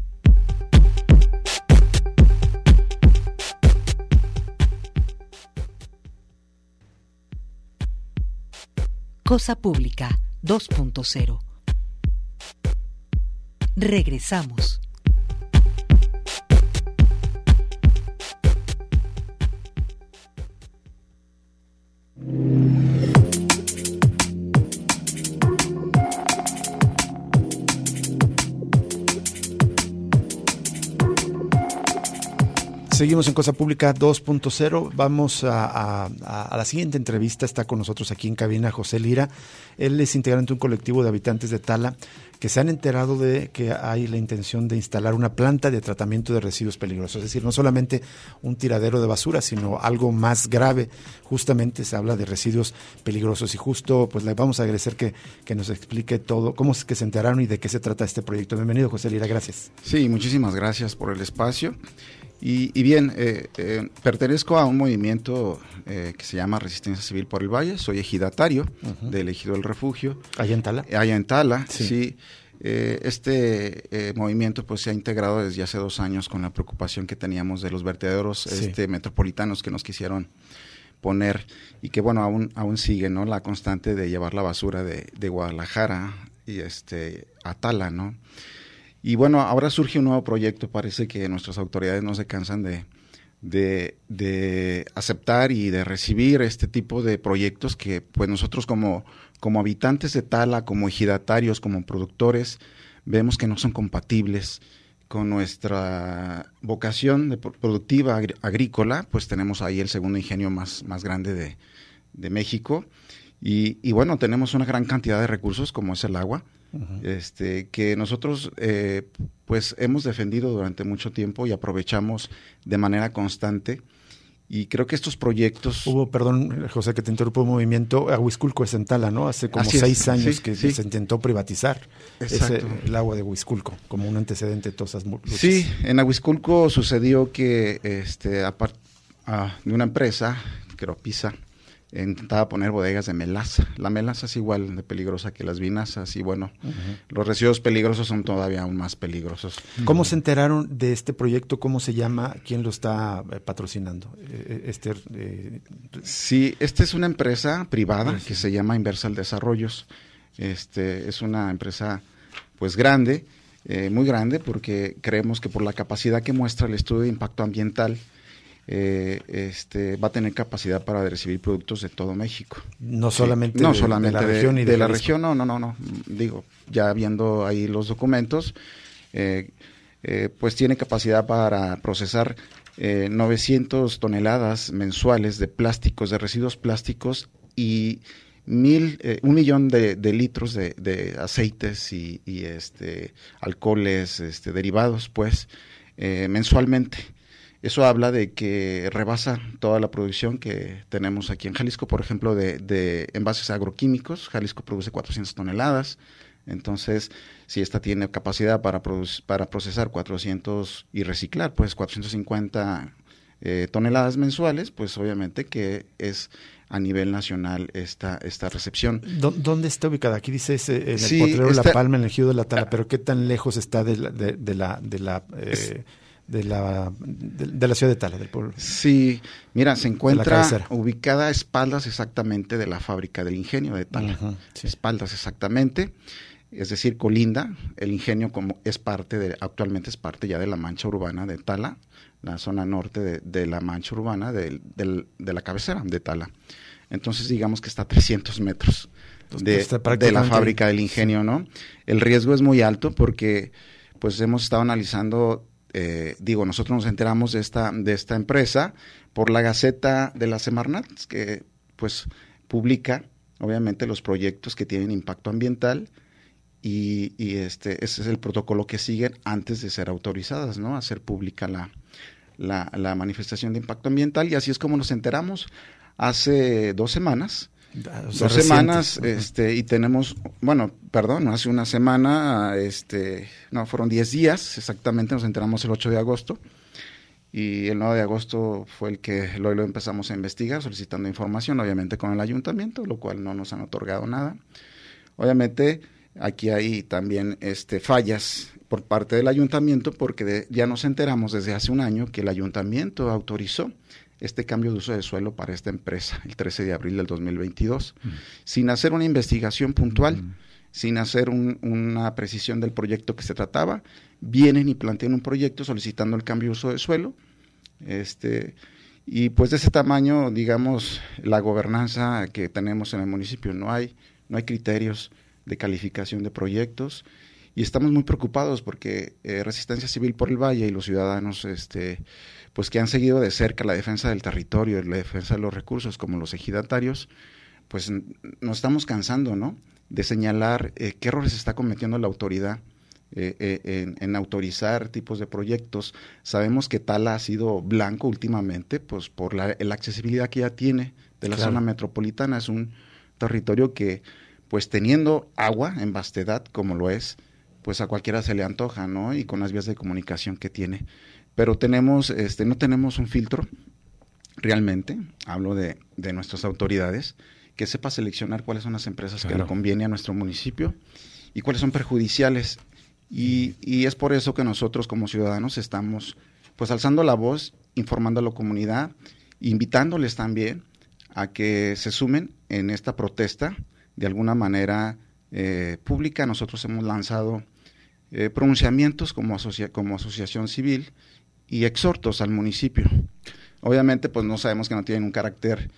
Cosa Pública dos punto cero. Regresamos. Seguimos en Cosa Pública dos punto cero. Vamos a, a, a la siguiente entrevista. Está con nosotros aquí en cabina José Lira. Él es integrante de un colectivo de habitantes de Tala que se han enterado de que hay la intención de instalar una planta de tratamiento de residuos peligrosos. Es decir, no solamente un tiradero de basura, sino algo más grave. Justamente se habla de residuos peligrosos y justo pues le vamos a agradecer que, que nos explique todo, cómo es que se enteraron y de qué se trata este proyecto. Bienvenido, José Lira, gracias. Sí, muchísimas gracias por el espacio. Y, y bien, eh, eh, pertenezco a un movimiento eh, que se llama Resistencia Civil por el Valle. Soy ejidatario uh-huh. del Ejido del Refugio. ¿Allá en Tala? Allá en Tala, sí. sí. Eh, este eh, movimiento pues se ha integrado desde hace dos años con la preocupación que teníamos de los vertederos sí. este, metropolitanos que nos quisieron poner y que bueno aún aún sigue, ¿no? La constante de llevar la basura de, de Guadalajara y este a Tala, ¿no? Y bueno, ahora surge un nuevo proyecto. Parece que nuestras autoridades no se cansan de de, de aceptar y de recibir este tipo de proyectos que pues nosotros como como habitantes de Tala, como ejidatarios, como productores, vemos que no son compatibles con nuestra vocación de productiva agr- agrícola, pues tenemos ahí el segundo ingenio más, más grande de, de México. Y, y bueno, tenemos una gran cantidad de recursos como es el agua, uh-huh. este, que nosotros eh, pues hemos defendido durante mucho tiempo y aprovechamos de manera constante. Y creo que estos proyectos... Hubo, perdón, José, que te interrumpo, un movimiento, Aguisculco es en Tala, ¿no? Hace como Así seis es, años sí, que sí. se intentó privatizar ese, el agua de Aguisculco, como un antecedente de todas esas luchas. Sí, en Aguisculco sucedió que este, apart, uh, de una empresa, creo Pisa, intentaba poner bodegas de melaza. La melaza es igual de peligrosa que las vinazas y bueno, uh-huh. los residuos peligrosos son todavía aún más peligrosos. ¿Cómo se enteraron de este proyecto? ¿Cómo se llama? ¿Quién lo está eh, patrocinando? Eh, este, eh... Sí, esta es una empresa privada sí. que se llama Inversal Desarrollos. Este, es una empresa pues grande, eh, muy grande, porque creemos que por la capacidad que muestra el estudio de impacto ambiental, Eh, este, va a tener capacidad para recibir productos de todo México. No solamente, sí, no de, solamente de la región de, y de, de la Jalisco. región, no, no, no, no. Digo, ya viendo ahí los documentos, eh, eh, pues tiene capacidad para procesar eh, novecientas toneladas mensuales de plásticos, de residuos plásticos y mil, eh, un millón de, de litros de, de aceites y, y este, alcoholes, este, derivados, pues, eh, mensualmente. Eso habla de que rebasa toda la producción que tenemos aquí en Jalisco, por ejemplo, de, de envases agroquímicos. Jalisco produce cuatrocientas toneladas, entonces, si esta tiene capacidad para, produ- para procesar cuatrocientos y reciclar, pues cuatrocientas cincuenta eh, toneladas mensuales, pues obviamente que es a nivel nacional esta, esta recepción. ¿Dónde está ubicada? Aquí dice ese, en el sí, potrero está, La Palma, en el ejido de la Tala, pero ¿qué tan lejos está de la... De, de la, de la eh, es, De la, de, de la ciudad de Tala, del pueblo? Sí, mira, se encuentra ubicada a espaldas exactamente de la fábrica del ingenio de Tala, uh-huh, sí. espaldas exactamente, es decir, colinda, el ingenio como es parte de, actualmente es parte ya de la mancha urbana de Tala, la zona norte de, de la mancha urbana de, de, de la cabecera de Tala. Entonces digamos que está a trescientos metros de, de la fábrica del ingenio, ¿no? El riesgo es muy alto porque pues hemos estado analizando. Eh, digo, nosotros nos enteramos de esta de esta empresa por la Gaceta de la Semarnat, que pues publica obviamente los proyectos que tienen impacto ambiental y, y este ese es el protocolo que siguen antes de ser autorizadas, ¿no? Hacer pública la, la, la manifestación de impacto ambiental, y así es como nos enteramos hace dos semanas. O sea, dos reciente. semanas, este, y tenemos, bueno, perdón, hace una semana, este, no, fueron diez días, exactamente, nos enteramos el ocho de agosto, y el nueve de agosto fue el que lo, lo empezamos a investigar, solicitando información, obviamente con el ayuntamiento, lo cual no nos han otorgado nada. Obviamente, aquí hay también este, fallas por parte del ayuntamiento, porque de, ya nos enteramos desde hace un año que el ayuntamiento autorizó este cambio de uso de suelo para esta empresa el trece de abril del dos mil veintidós, uh-huh. sin hacer una investigación puntual, uh-huh. sin hacer un, una precisión del proyecto que se trataba, vienen y plantean un proyecto solicitando el cambio de uso de suelo, este, y pues de ese tamaño, digamos, la gobernanza que tenemos en el municipio, no hay, no hay criterios de calificación de proyectos, y estamos muy preocupados porque eh, Resistencia Civil por el Valle y los ciudadanos, este, pues que han seguido de cerca la defensa del territorio, la defensa de los recursos, como los ejidatarios, pues nos estamos cansando, ¿no?, de señalar eh, qué errores está cometiendo la autoridad eh, eh, en, en autorizar tipos de proyectos. Sabemos que Tala ha sido blanco últimamente, pues por la, la accesibilidad que ya tiene de la claro. zona metropolitana. Es un territorio que, pues teniendo agua en vastedad, como lo es, pues a cualquiera se le antoja, ¿no?, y con las vías de comunicación que tiene. Pero tenemos, este, no tenemos un filtro, realmente, hablo de, de nuestras autoridades, que sepa seleccionar cuáles son las empresas claro. que le conviene a nuestro municipio y cuáles son perjudiciales. Y, y es por eso que nosotros como ciudadanos estamos pues alzando la voz, informando a la comunidad, invitándoles también a que se sumen en esta protesta de alguna manera eh, pública. Nosotros hemos lanzado eh, pronunciamientos como, asocia- como asociación civil y exhortos al municipio. Obviamente, pues no sabemos que no tienen un carácter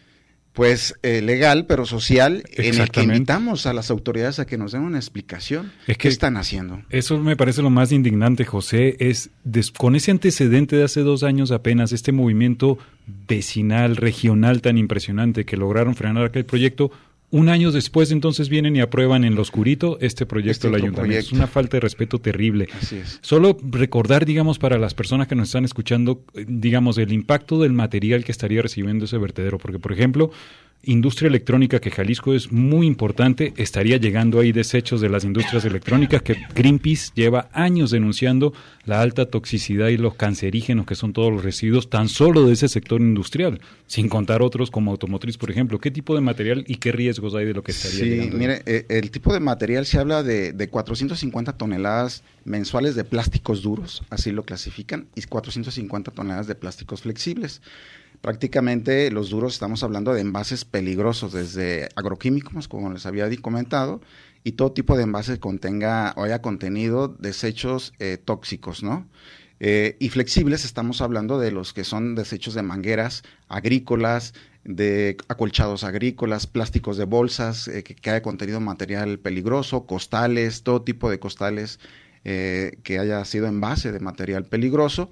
pues eh, legal, pero social, en el que invitamos a las autoridades a que nos den una explicación. Es que ¿Qué están haciendo? Eso me parece lo más indignante, José, es des, con ese antecedente de hace dos años apenas, este movimiento vecinal, regional tan impresionante que lograron frenar aquel proyecto. Un año después, entonces, vienen y aprueban en lo oscurito este proyecto del ayuntamiento. Proyecto. Es una falta de respeto terrible. Así es. Solo recordar, digamos, para las personas que nos están escuchando, digamos, el impacto del material que estaría recibiendo ese vertedero. Porque, por ejemplo, industria electrónica, que Jalisco es muy importante, estaría llegando ahí desechos de las industrias electrónicas que Greenpeace lleva años denunciando la alta toxicidad y los cancerígenos que son todos los residuos tan solo de ese sector industrial, sin contar otros como automotriz, por ejemplo. ¿Qué tipo de material y qué riesgos hay de lo que estaría sí, llegando? Sí, mire, eh, el tipo de material se habla de, de cuatrocientas cincuenta toneladas mensuales de plásticos duros, así lo clasifican, y cuatrocientas cincuenta toneladas de plásticos flexibles. Prácticamente los duros estamos hablando de envases peligrosos, desde agroquímicos, como les había comentado, y todo tipo de envases que contenga o haya contenido desechos eh, tóxicos, ¿no? Eh, y flexibles estamos hablando de los que son desechos de mangueras agrícolas, de acolchados agrícolas, plásticos de bolsas, eh, que, que haya contenido material peligroso, costales, todo tipo de costales eh, que haya sido envase de material peligroso.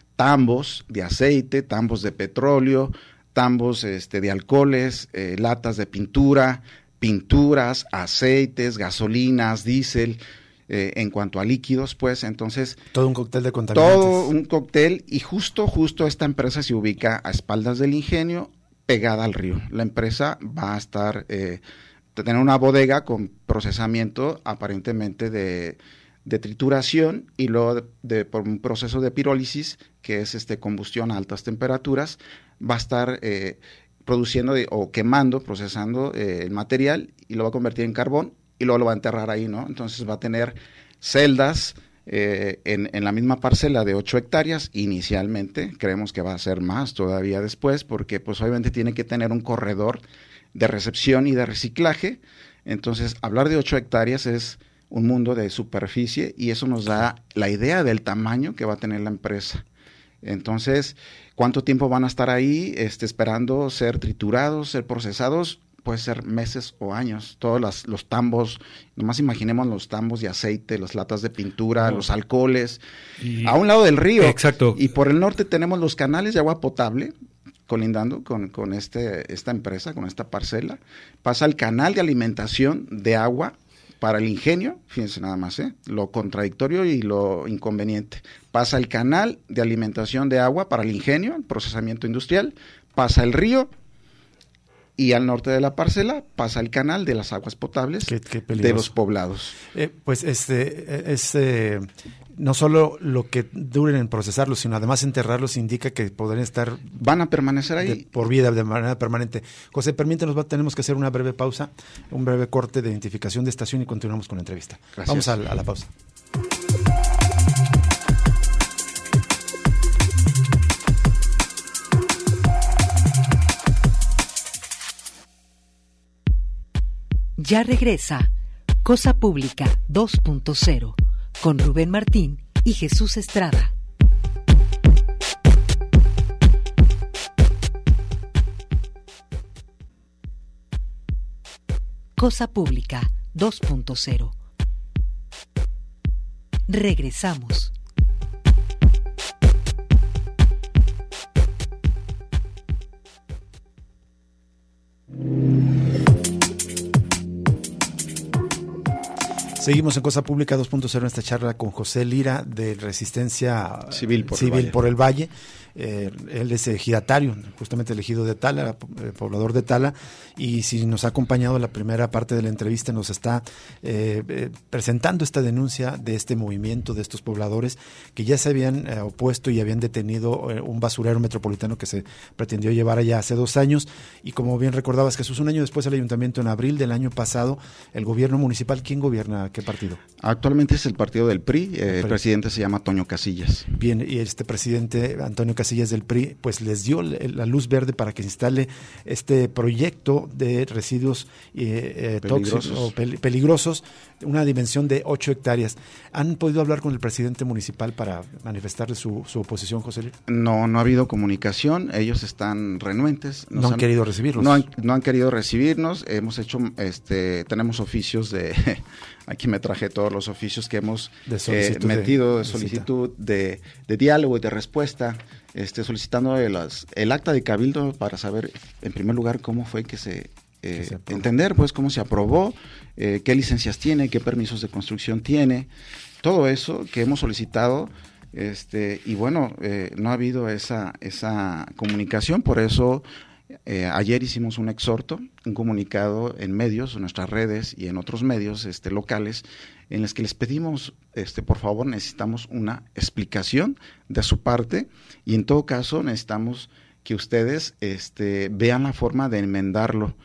Tambos de aceite, tambos de petróleo, tambos este, de alcoholes, eh, latas de pintura, pinturas, aceites, gasolinas, diésel, eh, en cuanto a líquidos, pues, entonces... Todo un cóctel de contaminantes. Todo un cóctel, y justo, justo esta empresa se ubica a espaldas del ingenio, pegada al río. La empresa va a estar, eh, tener una bodega con procesamiento aparentemente de... de trituración y luego de, de, por un proceso de pirólisis, que es este combustión a altas temperaturas, va a estar eh, produciendo de, o quemando, procesando eh, el material y lo va a convertir en carbón y luego lo va a enterrar ahí, ¿no? Entonces va a tener celdas eh, en, en la misma parcela de ocho hectáreas inicialmente, creemos que va a ser más todavía después, porque pues obviamente tiene que tener un corredor de recepción y de reciclaje. Entonces hablar de ocho hectáreas es un mundo de superficie y eso nos da la idea del tamaño que va a tener la empresa. Entonces, ¿cuánto tiempo van a estar ahí este, esperando ser triturados, ser procesados? Puede ser meses o años. Todos las, los tambos, nomás imaginemos los tambos de aceite, las latas de pintura, oh. los alcoholes, y... a un lado del río. Exacto. Y por el norte tenemos los canales de agua potable, colindando con, con este, esta empresa, con esta parcela. Pasa el canal de alimentación de agua para el ingenio, fíjense nada más, ¿eh? Lo contradictorio y lo inconveniente. Pasa el canal de alimentación de agua para el ingenio, el procesamiento industrial, pasa el río y al norte de la parcela pasa el canal de las aguas potables qué, qué de los poblados. Eh, pues este, este, no solo lo que duren en procesarlos, sino además enterrarlos indica que podrían estar... Van a permanecer ahí. De, por vida, de manera permanente. José, permítanos, va, tenemos que hacer una breve pausa, un breve corte de identificación de estación y continuamos con la entrevista. Gracias. Vamos a, a la pausa. Ya regresa Cosa Pública dos punto cero con Rubén Martín y Jesús Estrada. Cosa Pública dos punto cero. Regresamos. Seguimos en Cosa Pública dos punto cero en esta charla con José Lira de Resistencia Civil por Civil el Valle. Por el Valle. Eh, él es ejidatario, justamente elegido de Tala, eh, poblador de Tala, y si nos ha acompañado la primera parte de la entrevista, nos está eh, eh, presentando esta denuncia de este movimiento, de estos pobladores que ya se habían eh, opuesto y habían detenido eh, un basurero metropolitano que se pretendió llevar allá hace dos años, y como bien recordabas, Jesús, un año después el ayuntamiento, en abril del año pasado, el gobierno municipal, ¿quién gobierna? qué partido? Actualmente es el partido del P R I, eh, el, P R I. El presidente se llama Toño Casillas. Bien, y este presidente Antonio Casillas del P R I, pues les dio la luz verde para que se instale este proyecto de residuos eh, peligrosos. tóxicos o pel- peligrosos, una dimensión de ocho hectáreas. ¿Han podido hablar con el presidente municipal para manifestarle su, su oposición, José Luis? No, no ha habido comunicación, ellos están renuentes. No han, han querido recibirlos. No han, no han querido recibirnos, hemos hecho, este, tenemos oficios de, aquí me traje todos los oficios que hemos eh, metido de, de solicitud de, de diálogo y de respuesta, este, solicitando el, el acta de cabildo para saber, en primer lugar, cómo fue que se... Eh, se entender pues cómo se aprobó, eh, qué licencias tiene, qué permisos de construcción tiene, todo eso que hemos solicitado, este, y bueno, eh, no ha habido esa, esa comunicación, por eso eh, ayer hicimos un exhorto, un comunicado en medios, en nuestras redes y en otros medios este, locales, en los que les pedimos, este, por favor, necesitamos una explicación de su parte, y en todo caso necesitamos que ustedes este, vean la forma de enmendarlo,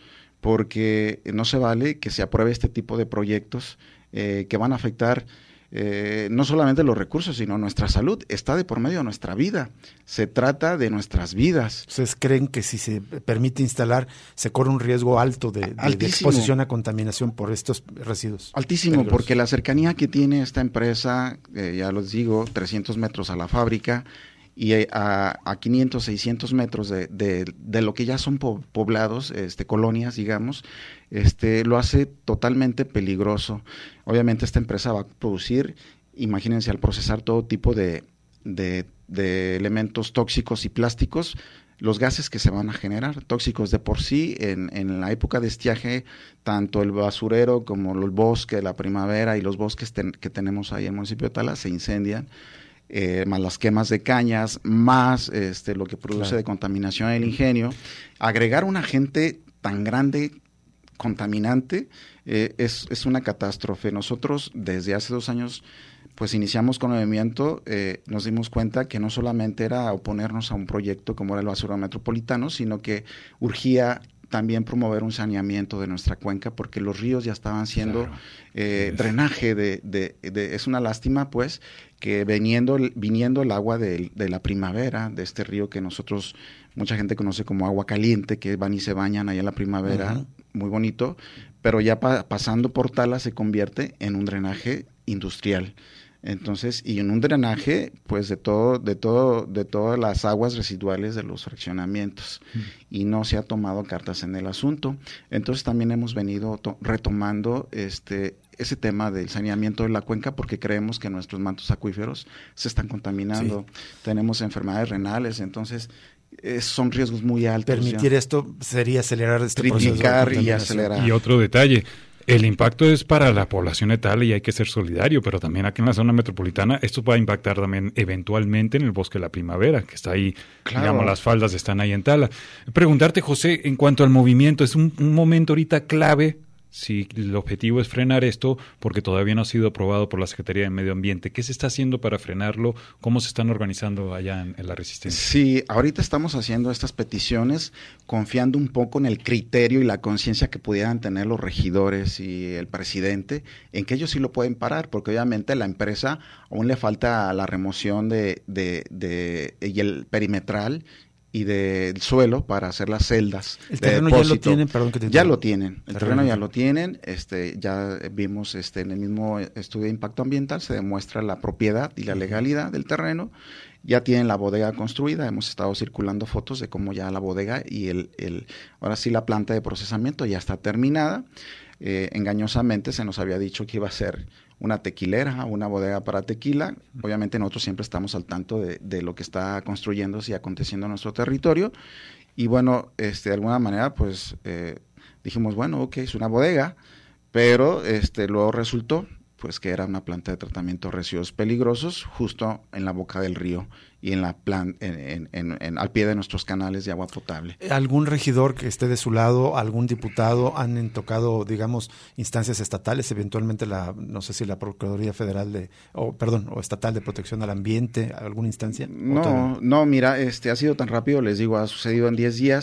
porque no se vale que se apruebe este tipo de proyectos eh, que van a afectar eh, no solamente los recursos, sino nuestra salud. Está de por medio de nuestra vida. Se trata de nuestras vidas. ¿Ustedes creen que si se permite instalar, se corre un riesgo alto de, de, de exposición a contaminación por estos residuos? Altísimo, peligrosos? Porque la cercanía que tiene esta empresa, eh, ya los digo, trescientos metros a la fábrica, y a, a quinientos, seiscientos metros de, de, de lo que ya son po- poblados, este, colonias, digamos, este, lo hace totalmente peligroso. Obviamente esta empresa va a producir, imagínense, al procesar todo tipo de, de, de elementos tóxicos y plásticos, los gases que se van a generar, tóxicos de por sí, en, en la época de estiaje, tanto el basurero como el bosque, la primavera y los bosques ten, que tenemos ahí en el municipio de Tala se incendian. Eh, más las quemas de cañas, más este, lo que produce claro. de contaminación en el ingenio. Agregar un agente tan grande, contaminante, eh, es, es una catástrofe. Nosotros desde hace dos años pues iniciamos con el movimiento, eh, nos dimos cuenta que no solamente era oponernos a un proyecto como era el basurero metropolitano, sino que urgía también promover un saneamiento de nuestra cuenca, porque los ríos ya estaban siendo claro. eh, drenaje de, de, de, es una lástima pues que viniendo, viniendo el agua de, de la primavera, de este río que nosotros, mucha gente conoce como agua caliente, que van y se bañan ahí en la primavera, uh-huh. muy bonito, pero ya pa, pasando por Tala se convierte en un drenaje industrial. Entonces, y en un drenaje, pues, de todo, de todo, de todas las aguas residuales de los fraccionamientos, mm. y no se ha tomado cartas en el asunto. Entonces, también hemos venido to- retomando este ese tema del saneamiento de la cuenca, porque creemos que nuestros mantos acuíferos se están contaminando, sí. tenemos enfermedades renales, entonces eh, son riesgos muy altos. Permitir ya. esto sería acelerar este Triplicar proceso de y acelerar. Y otro detalle. El impacto es para la población de Tala y hay que ser solidario, pero también aquí en la zona metropolitana esto va a impactar también eventualmente en el Bosque de la Primavera, que está ahí, claro. digamos, las faldas están ahí en Tala. Preguntarte, José, en cuanto al movimiento, es un, un momento ahorita clave, si el objetivo es frenar esto, porque todavía no ha sido aprobado por la Secretaría de Medio Ambiente. ¿Qué se está haciendo para frenarlo? ¿Cómo se están organizando allá en, en la Resistencia? Sí, ahorita estamos haciendo estas peticiones confiando un poco en el criterio y la conciencia que pudieran tener los regidores y el presidente, en que ellos sí lo pueden parar, porque obviamente la empresa aún le falta la remoción de, de, de, de y el perimetral y del suelo para hacer las celdas. El terreno de ya lo tienen, perdón que te Ya lo tienen, el terreno, terreno ya lo tienen, este, ya vimos este en el mismo estudio de impacto ambiental, se demuestra la propiedad y la legalidad del terreno, ya tienen la bodega construida, hemos estado circulando fotos de cómo ya la bodega y el, el ahora sí la planta de procesamiento ya está terminada. Eh, engañosamente se nos había dicho que iba a ser una tequilera, una bodega para tequila. Obviamente nosotros siempre estamos al tanto de, de lo que está construyéndose y aconteciendo en nuestro territorio. Y bueno, este, de alguna manera, pues eh, dijimos, bueno, ok, es una bodega, pero este, luego resultó pues que era una planta de tratamiento de residuos peligrosos justo en la boca del río y en la plan, en, en, en, en, al pie de nuestros canales de agua potable. ¿Algún regidor que esté de su lado, algún diputado, han tocado, digamos, instancias estatales, eventualmente la, no sé si la Procuraduría Federal de, o perdón, o Estatal de Protección al Ambiente, alguna instancia? No, no, mira, este ha sido tan rápido, les digo, ha sucedido en diez días.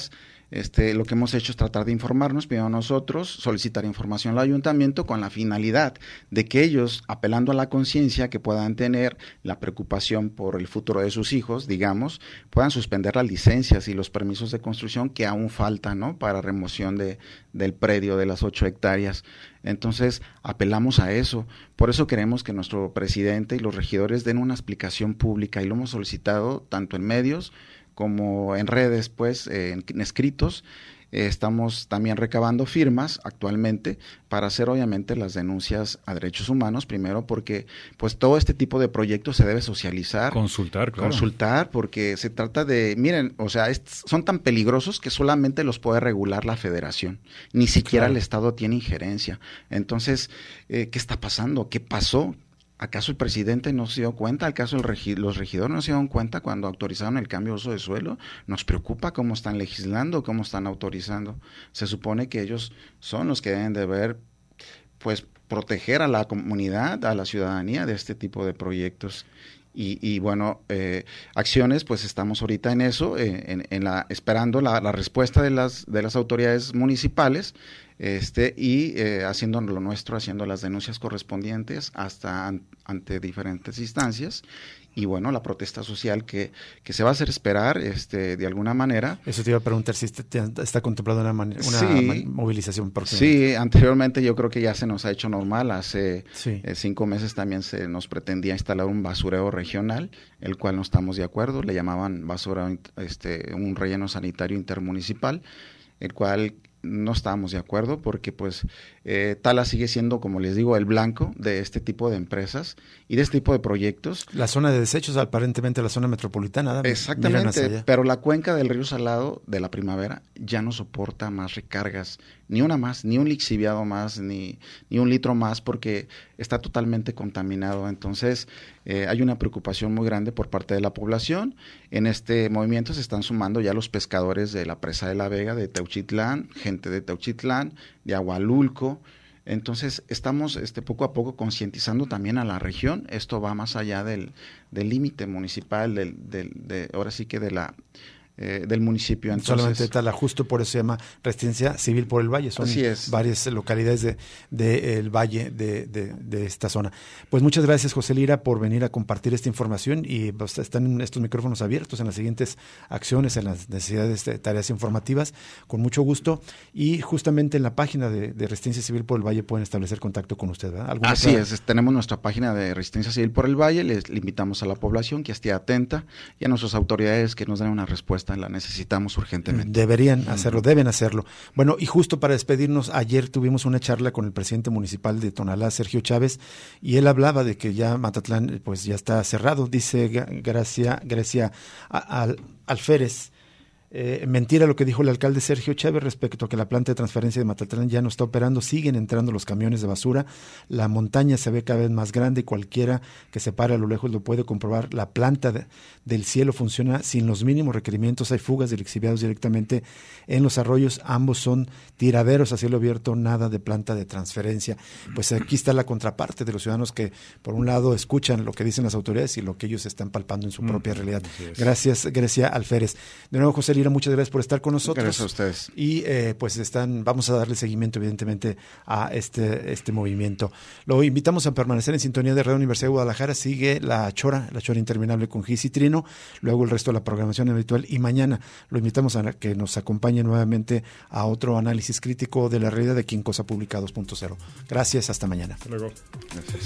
este, lo que hemos hecho es tratar de informarnos, primero nosotros, solicitar información al ayuntamiento con la finalidad de que ellos, apelando a la conciencia que puedan tener, la preocupación por el futuro de sus hijos, digamos, puedan suspender las licencias y los permisos de construcción que aún faltan, ¿no?, para remoción de, del predio de las ocho hectáreas. Entonces, apelamos a eso. Por eso queremos que nuestro presidente y los regidores den una explicación pública, y lo hemos solicitado tanto en medios como en redes, pues, eh, en, en escritos. Eh, estamos también recabando firmas actualmente para hacer obviamente las denuncias a derechos humanos, primero porque pues todo este tipo de proyectos se debe socializar. Consultar, claro. Consultar, porque se trata de, miren, o sea, es, son tan peligrosos que solamente los puede regular la federación, ni siquiera claro. el Estado tiene injerencia. Entonces, eh, ¿qué está pasando? ¿Qué pasó? ¿Acaso el presidente no se dio cuenta? ¿Acaso el regi- los regidores no se dieron cuenta cuando autorizaron el cambio de uso de suelo? Nos preocupa cómo están legislando, cómo están autorizando. Se supone que ellos son los que deben de ver, pues, proteger a la comunidad, a la ciudadanía de este tipo de proyectos. Y, y bueno, eh, acciones, pues estamos ahorita en eso, eh, en, en la, esperando la, la respuesta de las, de las autoridades municipales, este y eh, haciendo lo nuestro, haciendo las denuncias correspondientes hasta an, ante diferentes instancias. Y bueno, la protesta social que, que se va a hacer esperar este de alguna manera. Eso te iba a preguntar si está, está contemplada una, man, una sí, movilización próxima. Sí, anteriormente yo creo que ya se nos ha hecho normal. Hace sí. eh, cinco meses también se nos pretendía instalar un basurero regional, el cual no estamos de acuerdo. Le llamaban basurero, este, un relleno sanitario intermunicipal, el cual no estábamos de acuerdo porque pues eh, Tala sigue siendo, como les digo, el blanco de este tipo de empresas y de este tipo de proyectos. La zona de desechos, aparentemente la zona metropolitana. Exactamente, pero la cuenca del río Salado de la Primavera ya no soporta más recargas, ni una más, ni un lixiviado más, ni, ni un litro más, porque está totalmente contaminado. Entonces eh, hay una preocupación muy grande por parte de la población. En este movimiento se están sumando ya los pescadores de la Presa de la Vega, de Teuchitlán, gente de Teuchitlán, de Agualulco. Entonces estamos este, poco a poco concientizando también a la región. Esto va más allá del del límite municipal, del, del, de, ahora sí que de la eh, del municipio. Entonces, solamente Tala, justo por eso se llama Resistencia Civil por el Valle. Son así es. varias localidades de, de el valle de, de, de esta zona. Pues muchas gracias, José Lira, por venir a compartir esta información, y pues, están estos micrófonos abiertos en las siguientes acciones, en las necesidades de tareas informativas, con mucho gusto. Y justamente en la página de, de Resistencia Civil por el Valle pueden establecer contacto con usted, ¿verdad? Así otra? es, tenemos nuestra página de Resistencia Civil por el Valle. Les le invitamos a la población que esté atenta y a nuestras autoridades que nos den una respuesta. La necesitamos urgentemente. Deberían hacerlo, deben hacerlo. Bueno, y justo para despedirnos, ayer tuvimos una charla con el presidente municipal de Tonalá, Sergio Chávez, y él hablaba de que ya Matatlán pues ya está cerrado. Dice Gracia, Grecia Al, Alférez, Eh, mentira lo que dijo el alcalde Sergio Chávez respecto a que la planta de transferencia de Matatlán ya no está operando. Siguen entrando los camiones de basura, la montaña se ve cada vez más grande y cualquiera que se pare a lo lejos lo puede comprobar. La planta de, del cielo funciona sin los mínimos requerimientos, hay fugas de lixiviados directamente en los arroyos, ambos son tiraderos a cielo abierto, nada de planta de transferencia. Pues aquí está la contraparte de los ciudadanos que por un lado escuchan lo que dicen las autoridades y lo que ellos están palpando en su mm, propia realidad. Gracias, Grecia Alférez. De nuevo, José Lira, muchas gracias por estar con nosotros. Gracias a ustedes. Y eh, pues están, vamos a darle seguimiento evidentemente a este, este movimiento. Lo invitamos a permanecer en sintonía de Radio Universidad de Guadalajara. Sigue la Chora, la Chora Interminable con Gis y Trino, luego el resto de la programación habitual, y mañana lo invitamos a que nos acompañe nuevamente a otro análisis crítico de la realidad de aquí en Cosa Pública dos punto cero. Gracias, hasta mañana. Hasta luego. Gracias.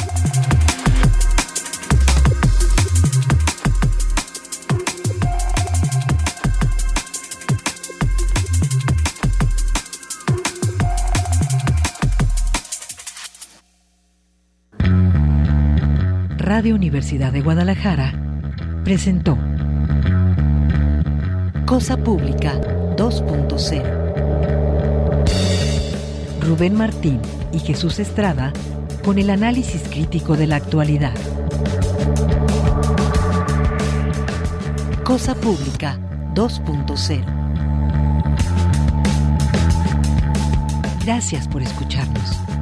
Radio Universidad de Guadalajara presentó Cosa Pública dos punto cero. Rubén Martín y Jesús Estrada con el análisis crítico de la actualidad. Cosa Pública dos punto cero. Gracias por escucharnos.